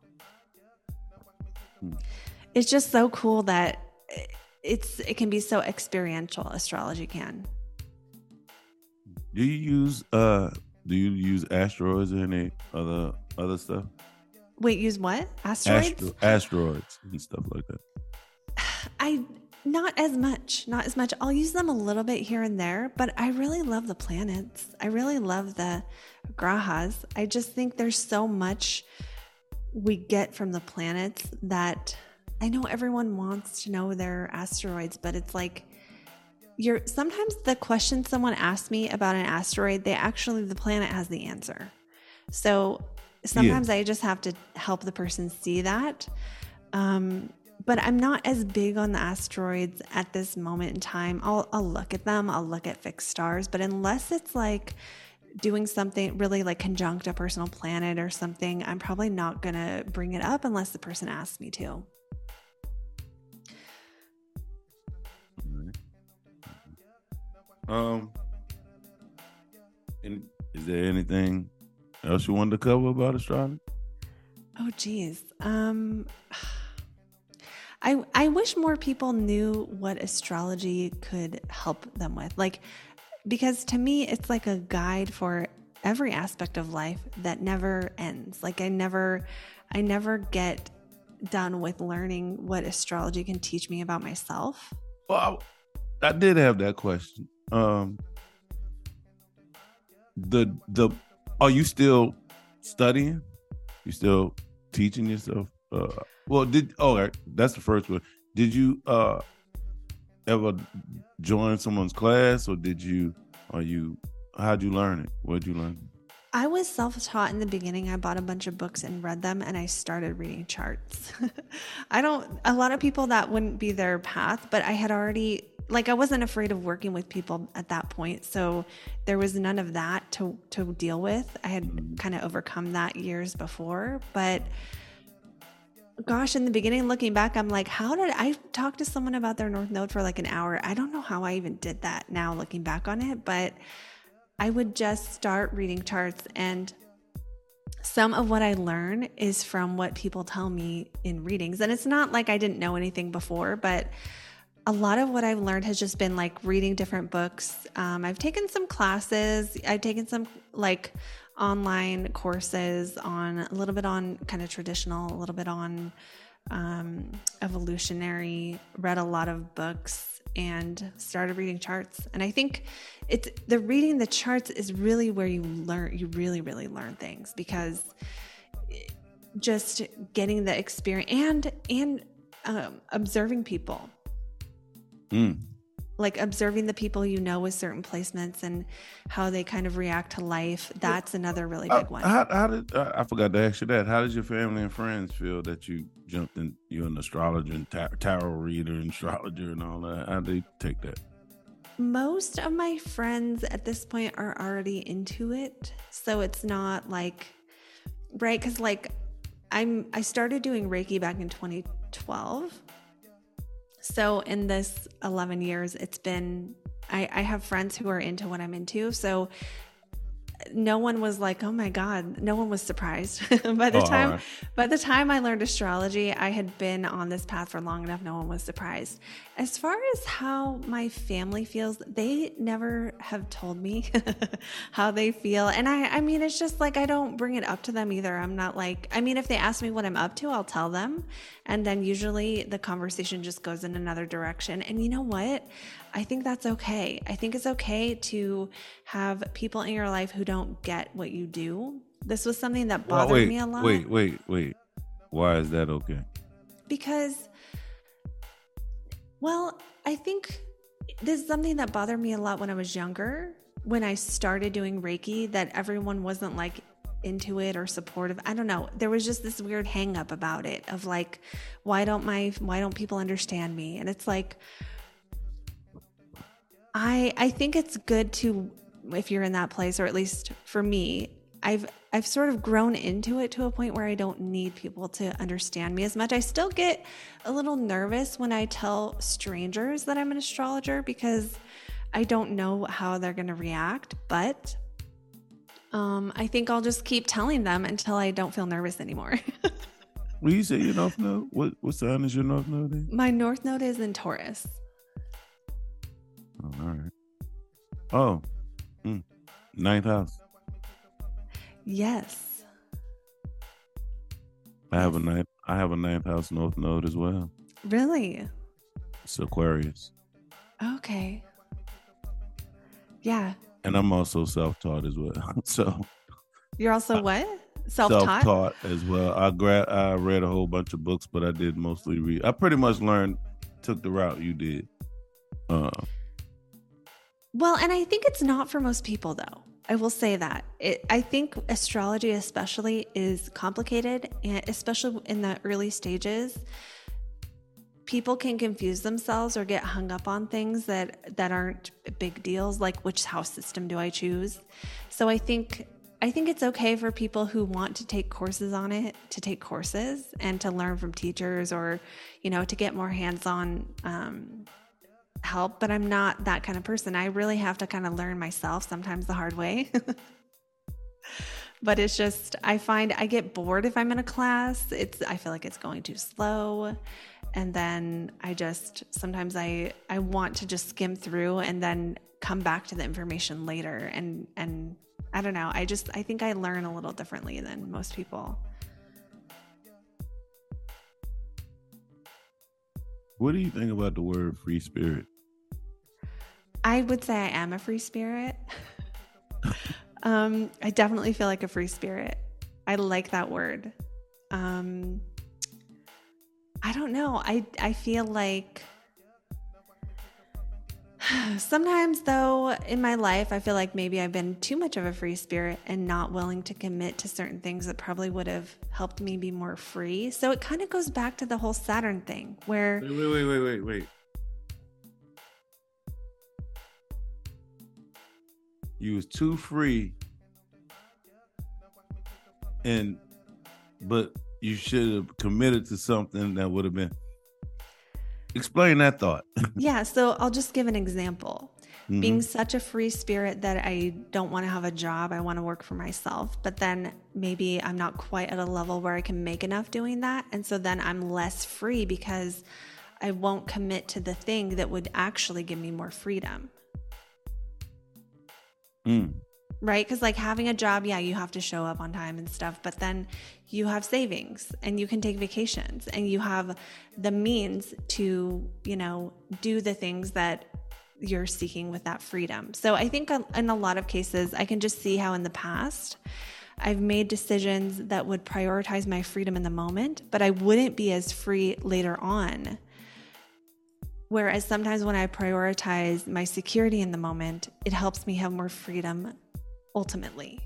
Hmm. It's just so cool that it's, it can be so experiential. Astrology can.
Do you use uh do you use asteroids or any other other stuff?
Wait, use what? Asteroids?
Astro- asteroids and stuff like that.
I not as much, not as much. I'll use them a little bit here and there, but I really love the planets. I really love the grahas. I just think there's so much we get from the planets that I know everyone wants to know their asteroids, but it's like You're sometimes the question someone asks me about an asteroid, they actually, the planet has the answer. So sometimes yeah. I just have to help the person see that. Um, but I'm not as big on the asteroids at this moment in time. I'll, I'll look at them. I'll look at fixed stars, but unless it's like doing something really like conjunct a personal planet or something, I'm probably not going to bring it up unless the person asks me to.
Um, and is there anything else you wanted to cover about astrology?
Oh, geez. Um, I I wish more people knew what astrology could help them with. Like, because to me, it's like a guide for every aspect of life that never ends. Like, I never, I never get done with learning what astrology can teach me about myself.
Well, I, I did have that question. Um, the the are you still studying? You still teaching yourself? Uh, well, did oh, right, that's the first one. Did you uh ever join someone's class, or did you? Are you? How'd you learn it? What'd you learn?
I was self-taught in the beginning. I bought a bunch of books and read them, and I started reading charts. I don't. A lot of people that wouldn't be their path, but I had already. Like, I wasn't afraid of working with people at that point. So there was none of that to, to deal with. I had kind of overcome that years before. But gosh, in the beginning, looking back, I'm like, how did I talk to someone about their North Node for like an hour? I don't know how I even did that now looking back on it. But I would just start reading charts. And some of what I learn is from what people tell me in readings. And it's not like I didn't know anything before, but a lot of what I've learned has just been like reading different books. Um, I've taken some classes. I've taken some like online courses on a little bit on kind of traditional, a little bit on um, evolutionary, read a lot of books and started reading charts. And I think it's the reading the charts is really where you learn, you really, really learn things, because just getting the experience and, and um, observing people.
Mm.
Like observing the people you know with certain placements and how they kind of react to life. That's another really big one.
How, how did uh, I forgot to ask you that? How did your family and friends feel that you jumped in? You're an astrologer and tar- tarot reader and astrologer and all that. How did they take that?
Most of my friends at this point are already into it, so it's not like right because like I'm I started doing Reiki back in twenty twelve. So in this eleven years, it's been, I, I have friends who are into what I'm into. So no one was like, oh my God, no one was surprised. by the
oh,
time,
right.
by the time I learned astrology, I had been on this path for long enough. No one was surprised. As far as how my family feels, they never have told me how they feel. And I, I mean, it's just like, I don't bring it up to them either. I'm not like, I mean, if they ask me what I'm up to, I'll tell them. And then usually the conversation just goes in another direction. And you know what? I think that's okay. I think it's okay to have people in your life who don't get what you do. This was something that bothered
well, wait,
me a lot.
Wait, wait, wait. Why is that okay?
Because, well, I think this is something that bothered me a lot when I was younger, when I started doing Reiki, that everyone wasn't like into it or supportive. I don't know. There was just this weird hang up about it of like, why don't my, why don't people understand me? And it's like, I I think it's good to, if you're in that place, or at least for me, I've I've sort of grown into it to a point where I don't need people to understand me as much. I still get a little nervous when I tell strangers that I'm an astrologer because I don't know how they're going to react, but um, I think I'll just keep telling them until I don't feel nervous anymore.
Well, you say your north node? What what sign is your north node in?
My north node is in Taurus.
Oh, all right. Oh, mm. Ninth house.
Yes.
I have a ninth. I have a ninth house north node as well.
Really?
It's Aquarius.
Okay. Yeah.
And I'm also self-taught as well. So
you're also what? Self-taught?
Self-taught as well. I gra- I read a whole bunch of books, but I did mostly read. I pretty much learned, took the route you did. Uh,
well, and I think it's not for most people, though. I will say that. It, I think astrology especially is complicated, and especially in the early stages, people can confuse themselves or get hung up on things that, that aren't big deals, like which house system do I choose? So I think I think it's okay for people who want to take courses on it to take courses and to learn from teachers, or, you know, to get more hands-on um, help. But I'm not that kind of person. I really have to kind of learn myself, sometimes the hard way. But it's just, I find I get bored if I'm in a class. It's, I feel like it's going too slow. And then I just, sometimes I, I want to just skim through and then come back to the information later. And, and I don't know. I just, I think I learn a little differently than most people.
what do you think about the word free spirit?
I would say I am a free spirit. um, I definitely feel like a free spirit. I like that word. Um, I don't know. I, I feel like sometimes, though, in my life, I feel like maybe I've been too much of a free spirit and not willing to commit to certain things that probably would have helped me be more free. So it kind of goes back to the whole Saturn thing where...
Wait, wait, wait, wait, wait, wait. You was too free, and but you should have committed to something that would have been. Explain that thought.
Yeah, so I'll just give an example.
Mm-hmm.
Being such a free spirit that I don't want to have a job, I want to work for myself, but then maybe I'm not quite at a level where I can make enough doing that, and so then I'm less free because I won't commit to the thing that would actually give me more freedom.
Mm.
Right? Because like having a job, yeah, you have to show up on time and stuff, but then you have savings and you can take vacations and you have the means to, you know, do the things that you're seeking with that freedom. So I think in a lot of cases, I can just see how in the past I've made decisions that would prioritize my freedom in the moment, but I wouldn't be as free later on. Whereas sometimes when I prioritize my security in the moment, it helps me have more freedom ultimately.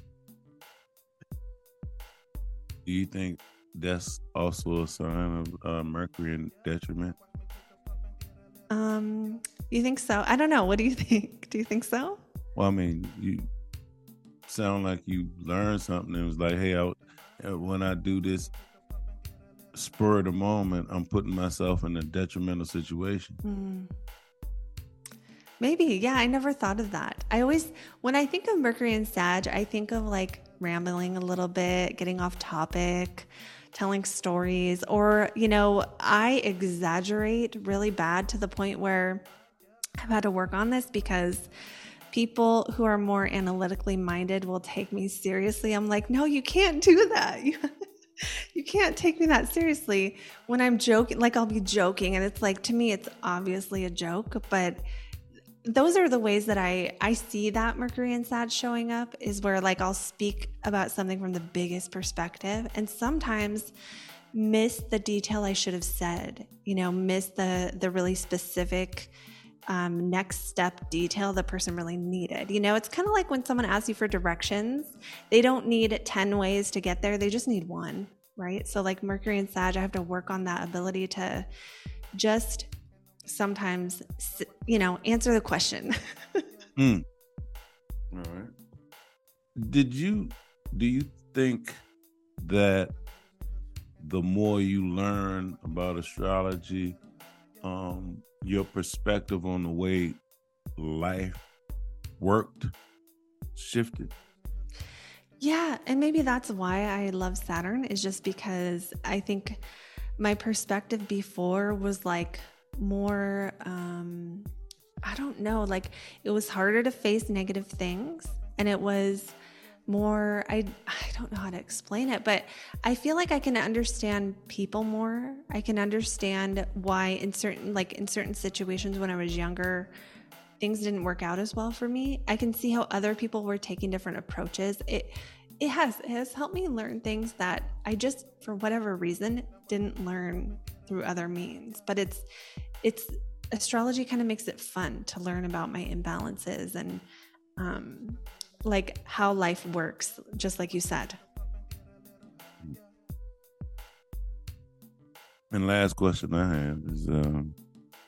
Do you think that's also a sign of uh, Mercury in detriment?
Um, you think so? I don't know. What do you think? Do you think so?
Well, I mean, you sound like you learned something and it was like, hey, I, when I do this spur of the moment, I'm putting myself in a detrimental situation.
Mm. Maybe. Yeah, I never thought of that. I always, when I think of Mercury and Sag, I think of like rambling a little bit, getting off topic, telling stories, or, you know, I exaggerate really bad to the point where I've had to work on this because people who are more analytically minded will take me seriously. I'm like, no, you can't do that. You, you can't take me that seriously. When I'm joking, like I'll be joking and it's like, to me, it's obviously a joke, but those are the ways that I, I see that Mercury and Sag showing up, is where like I'll speak about something from the biggest perspective and sometimes miss the detail I should have said, you know, miss the, the really specific um, next step detail the person really needed. You know, it's kind of like when someone asks you for directions, they don't need ten ways to get there. They just need one, right? So like Mercury and Sag, I have to work on that ability to just sometimes, you know, answer the question.
mm. All right. Did you, do you think that the more you learn about astrology, um, your perspective on the way life worked shifted?
Yeah. And maybe that's why I love Saturn, is just because I think my perspective before was like, more, um, I don't know, like it was harder to face negative things and it was more, I, I don't know how to explain it, but I feel like I can understand people more. I can understand why in certain, like in certain situations when I was younger, things didn't work out as well for me. I can see how other people were taking different approaches. It, it has, it has helped me learn things that I just, for whatever reason, didn't learn through other means. But it's, it's astrology kind of makes it fun to learn about my imbalances and um, like how life works, just like you said.
And last question I have is, um,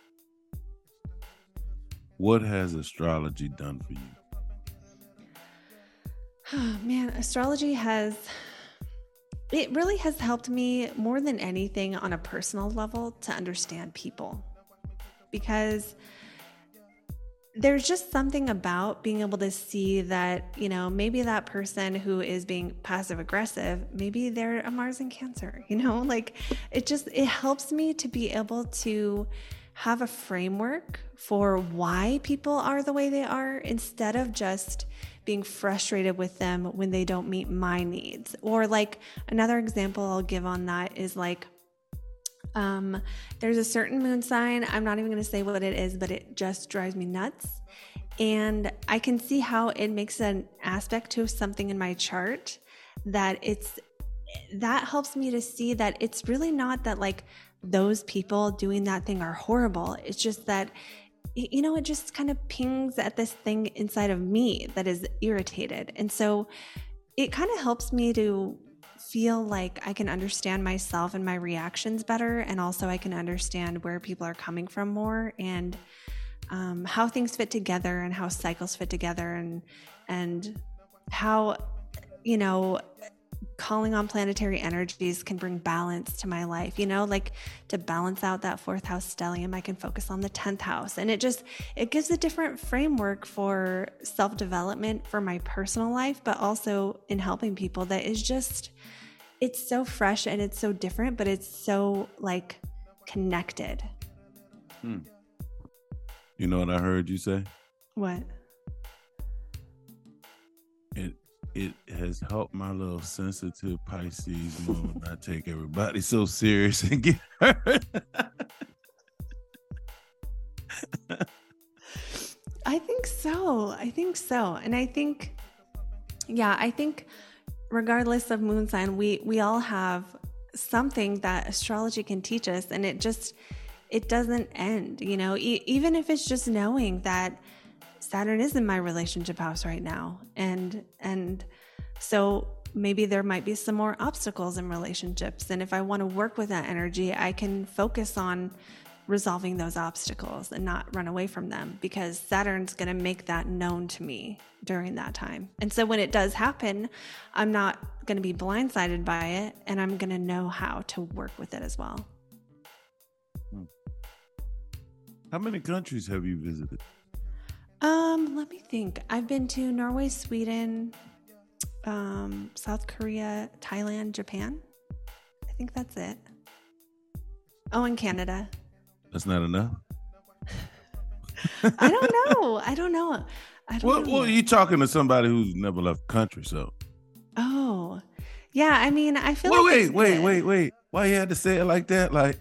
what has astrology done for you?
Oh, man, astrology has, it really has helped me more than anything on a personal level to understand people. Because there's just something about being able to see that, you know, maybe that person who is being passive aggressive, maybe they're a Mars in Cancer, you know, like it just, it helps me to be able to have a framework for why people are the way they are, instead of just being frustrated with them when they don't meet my needs. Or like another example I'll give on that is like, Um, there's a certain moon sign. I'm not even going to say what it is, but it just drives me nuts. And I can see how it makes an aspect to something in my chart that it's, that helps me to see that it's really not that like those people doing that thing are horrible. It's just that, you know, it just kind of pings at this thing inside of me that is irritated. And so it kind of helps me to feel like I can understand myself and my reactions better. And also I can understand where people are coming from more, and um, how things fit together and how cycles fit together, and, and how, you know, calling on planetary energies can bring balance to my life, you know, like to balance out that fourth house stellium, I can focus on the tenth house. And it just, it gives a different framework for self-development for my personal life, but also in helping people that is just, it's so fresh and it's so different, but it's so like connected.
Hmm. You know what I heard you say?
What?
It it has helped my little sensitive Pisces moon not take everybody so serious and get hurt.
I think so. I think so. And I think, yeah, I think regardless of moon sign, we, we all have something that astrology can teach us, and it just, it doesn't end, you know, e- even if it's just knowing that Saturn is in my relationship house right now. And, and so maybe there might be some more obstacles in relationships. And if I want to work with that energy, I can focus on resolving those obstacles and not run away from them, because Saturn's going to make that known to me during that time. And so when it does happen, I'm not going to be blindsided by it, and I'm going to know how to work with it as well.
How many countries have you visited?
Um, let me think. I've been to Norway, Sweden, um, South Korea, Thailand, Japan. I think that's it. Oh, and Canada.
That's not enough.
I don't know. I don't know. I don't
well,
know.
well, you're talking to somebody who's never left the country, so.
Oh, yeah. I mean, I feel
well,
like.
Wait,
it's
wait,
good.
wait, wait. Why you had to say it like that? Like.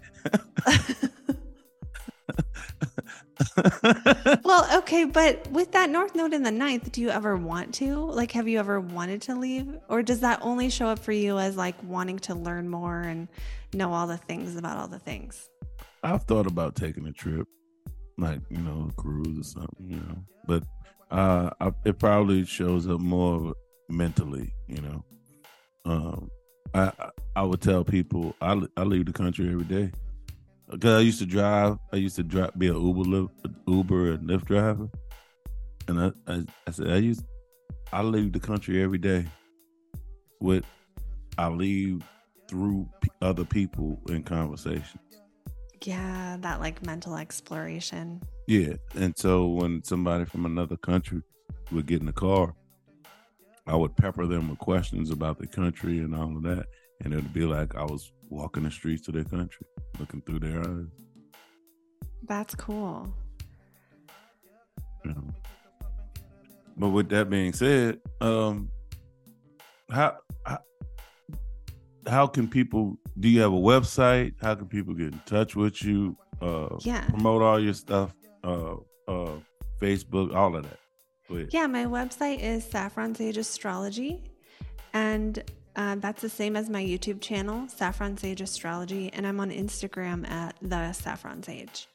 Well, okay, but with that North Node in the ninth, do you ever want to? Like, have you ever wanted to leave? Or does that only show up for you as like wanting to learn more and know all the things about all the things?
I've thought about taking a trip, like, you know, a cruise or something, you know, but uh, I, it probably shows up more mentally, you know. Um, I I would tell people I, I leave the country every day. Because I used to drive, I used to drive, be an Uber, Uber and Lyft driver, and I, I, I said I used, I leave the country every day. With, I leave through p- other people in conversations.
Yeah, that like mental exploration.
Yeah, and so when somebody from another country would get in the car, I would pepper them with questions about the country and all of that, and it would be like I was walking the streets of their country, looking through their eyes.
That's cool.
You know. But with that being said, um, how, how how can people? Do you have a website? How can people get in touch with you? Uh,
Yeah.
Promote all your stuff. Uh, uh, Facebook, all of that. Go ahead.
Yeah, my website is Saffron Sage Astrology, and uh, that's the same as my YouTube channel, Saffron Sage Astrology, and I'm on Instagram at the Saffron Sage.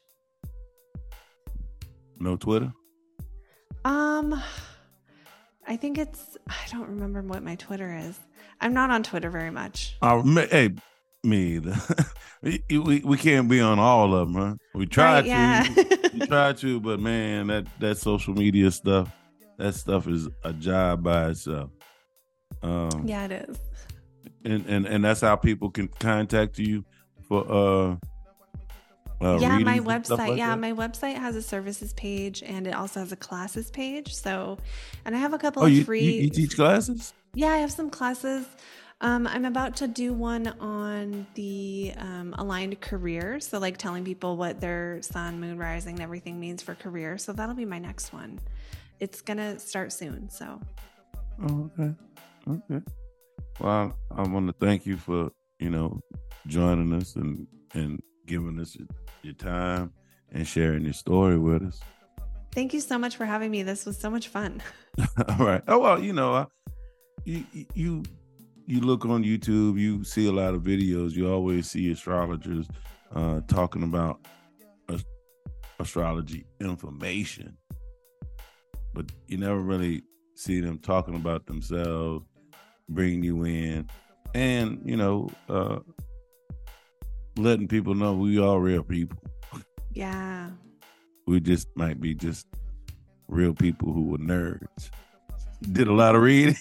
No Twitter?
Um, I think it's, I don't remember what my Twitter is. I'm not on Twitter very much.
Uh, hey, me either. we, we we can't be on all of them, huh? We tried
Right, yeah.
to, we tried to, but man, that that social media stuff, that stuff is a job by itself. Um,
Yeah, it is.
and, and and that's how people can contact you for uh. Uh,
yeah, my
readings and stuff
website.
like
yeah,
that?
my website has a services page, and it also has a classes page. So, and I have a couple
Oh,
of
you,
free.
you, you teach classes?
Yeah, I have some classes. Um, I'm about to do one on the um, aligned career. So, like telling people what their sun, moon, rising, and everything means for career. So that'll be my next one. It's gonna start soon. So.
Oh, okay. Okay. Well, I, I want to thank you for, you know, joining us and, and giving us your, your time and sharing your story with us.
Thank you so much for having me. This was so much fun.
All right. Oh, well, you know, I, you, you, you look on YouTube, you see a lot of videos. You always see astrologers uh, talking about ast- astrology information, but you never really see them talking about themselves, bringing you in, and, you know, uh, letting people know we are real people.
Yeah.
We just might be just real people who were nerds. Did a lot of reading.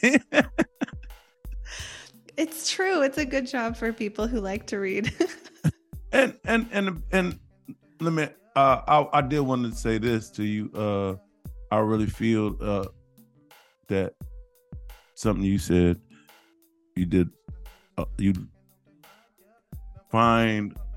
It's true. It's a good job for people who like to read.
and and and and let me. Uh, I I did want to say this to you. Uh, I really feel uh, that something you said. You did. Uh, you find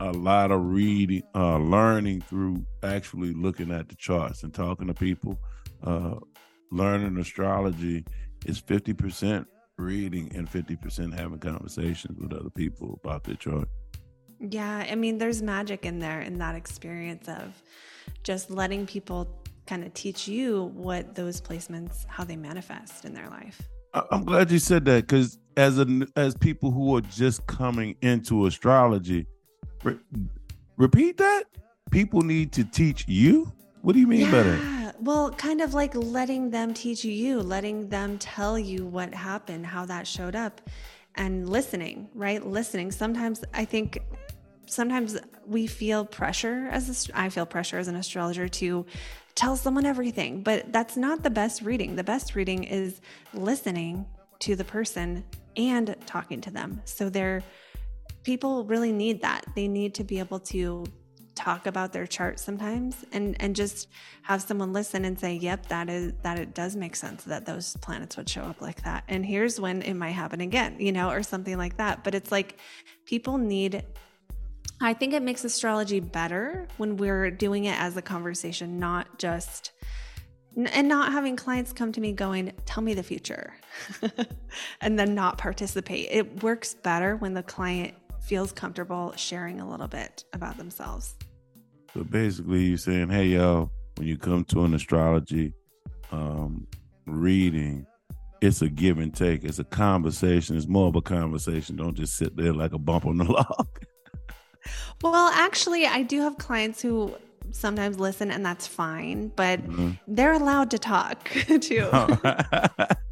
a lot of reading, uh, learning through actually looking at the charts and talking to people. Uh, learning astrology is fifty percent reading and fifty percent having conversations with other people about their chart.
Yeah, I mean, there's magic in there in that experience of just letting people kind of teach you what those placements, how they manifest in their life.
I'm glad you said that, because as a, as people who are just coming into astrology, re- repeat that? People need to teach you? What do you mean
yeah,
by that?
Well, kind of like letting them teach you, letting them tell you what happened, how that showed up, and listening, right? Listening. Sometimes I think sometimes we feel pressure as a, I feel pressure as an astrologer to tell someone everything, but that's not the best reading. The best reading is listening to the person and talking to them. So they're, people really need that. They need to be able to talk about their chart sometimes and, and just have someone listen and say, yep, that is, that it does make sense that those planets would show up like that. And here's when it might happen again, you know, or something like that. But it's like people need, I think it makes astrology better when we're doing it as a conversation, not just, and not having clients come to me going, tell me the future, and then not participate. It works better when the client feels comfortable sharing a little bit about themselves.
So basically you're saying, hey, y'all, when you come to an astrology um, reading, it's a give and take. It's a conversation. It's more of a conversation. Don't just sit there like a bump on the log.
Well, actually, I do have clients who sometimes listen, and that's fine, but mm-hmm. they're allowed to talk too.
All right.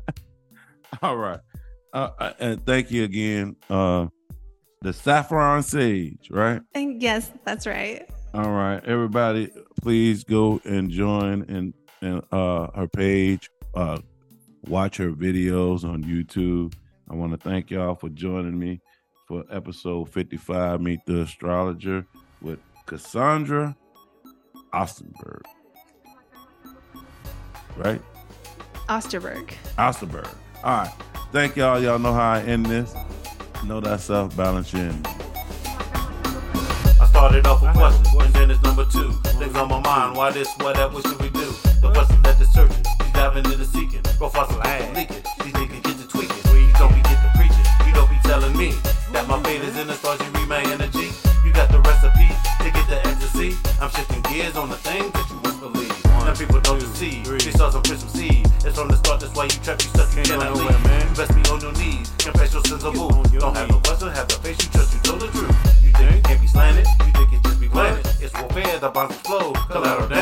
All right. Uh, and thank you again. Uh, the Saffron Sage, right?
And yes, that's right.
All right. Everybody, please go and join in, in uh, her page. Uh, watch her videos on YouTube. I want to thank y'all for joining me for episode fifty-five, Meet the Astrologer with Cassandra Osterberg. Right?
Osterberg.
Osterberg. All right. Thank y'all. Y'all know how I end this. Know thyself, balance your energy.
I started off with questions, and then it's number two. Things on my mind, why this, why that, what should we do? The question that the searching, she's diving into seeking. Profiles of leaking, these niggas get to tweaking. You don't be get to preaching, you don't be telling me that my fate is in the stars, you read my energy. You got the recipe to get the ecstasy. I'm shifting gears on the things that you wouldn't believe. Now people don't deceive, they saw some fish from seed. It's from the start, that's why you trap, you stuck, you cannot leave. You best be on your knees, confess your sins of boo. Don't have no bustle, have the face, you trust, you told the truth. You think you can't be slanted, you think it just be planted. It's warfare, the bombs explode, collateral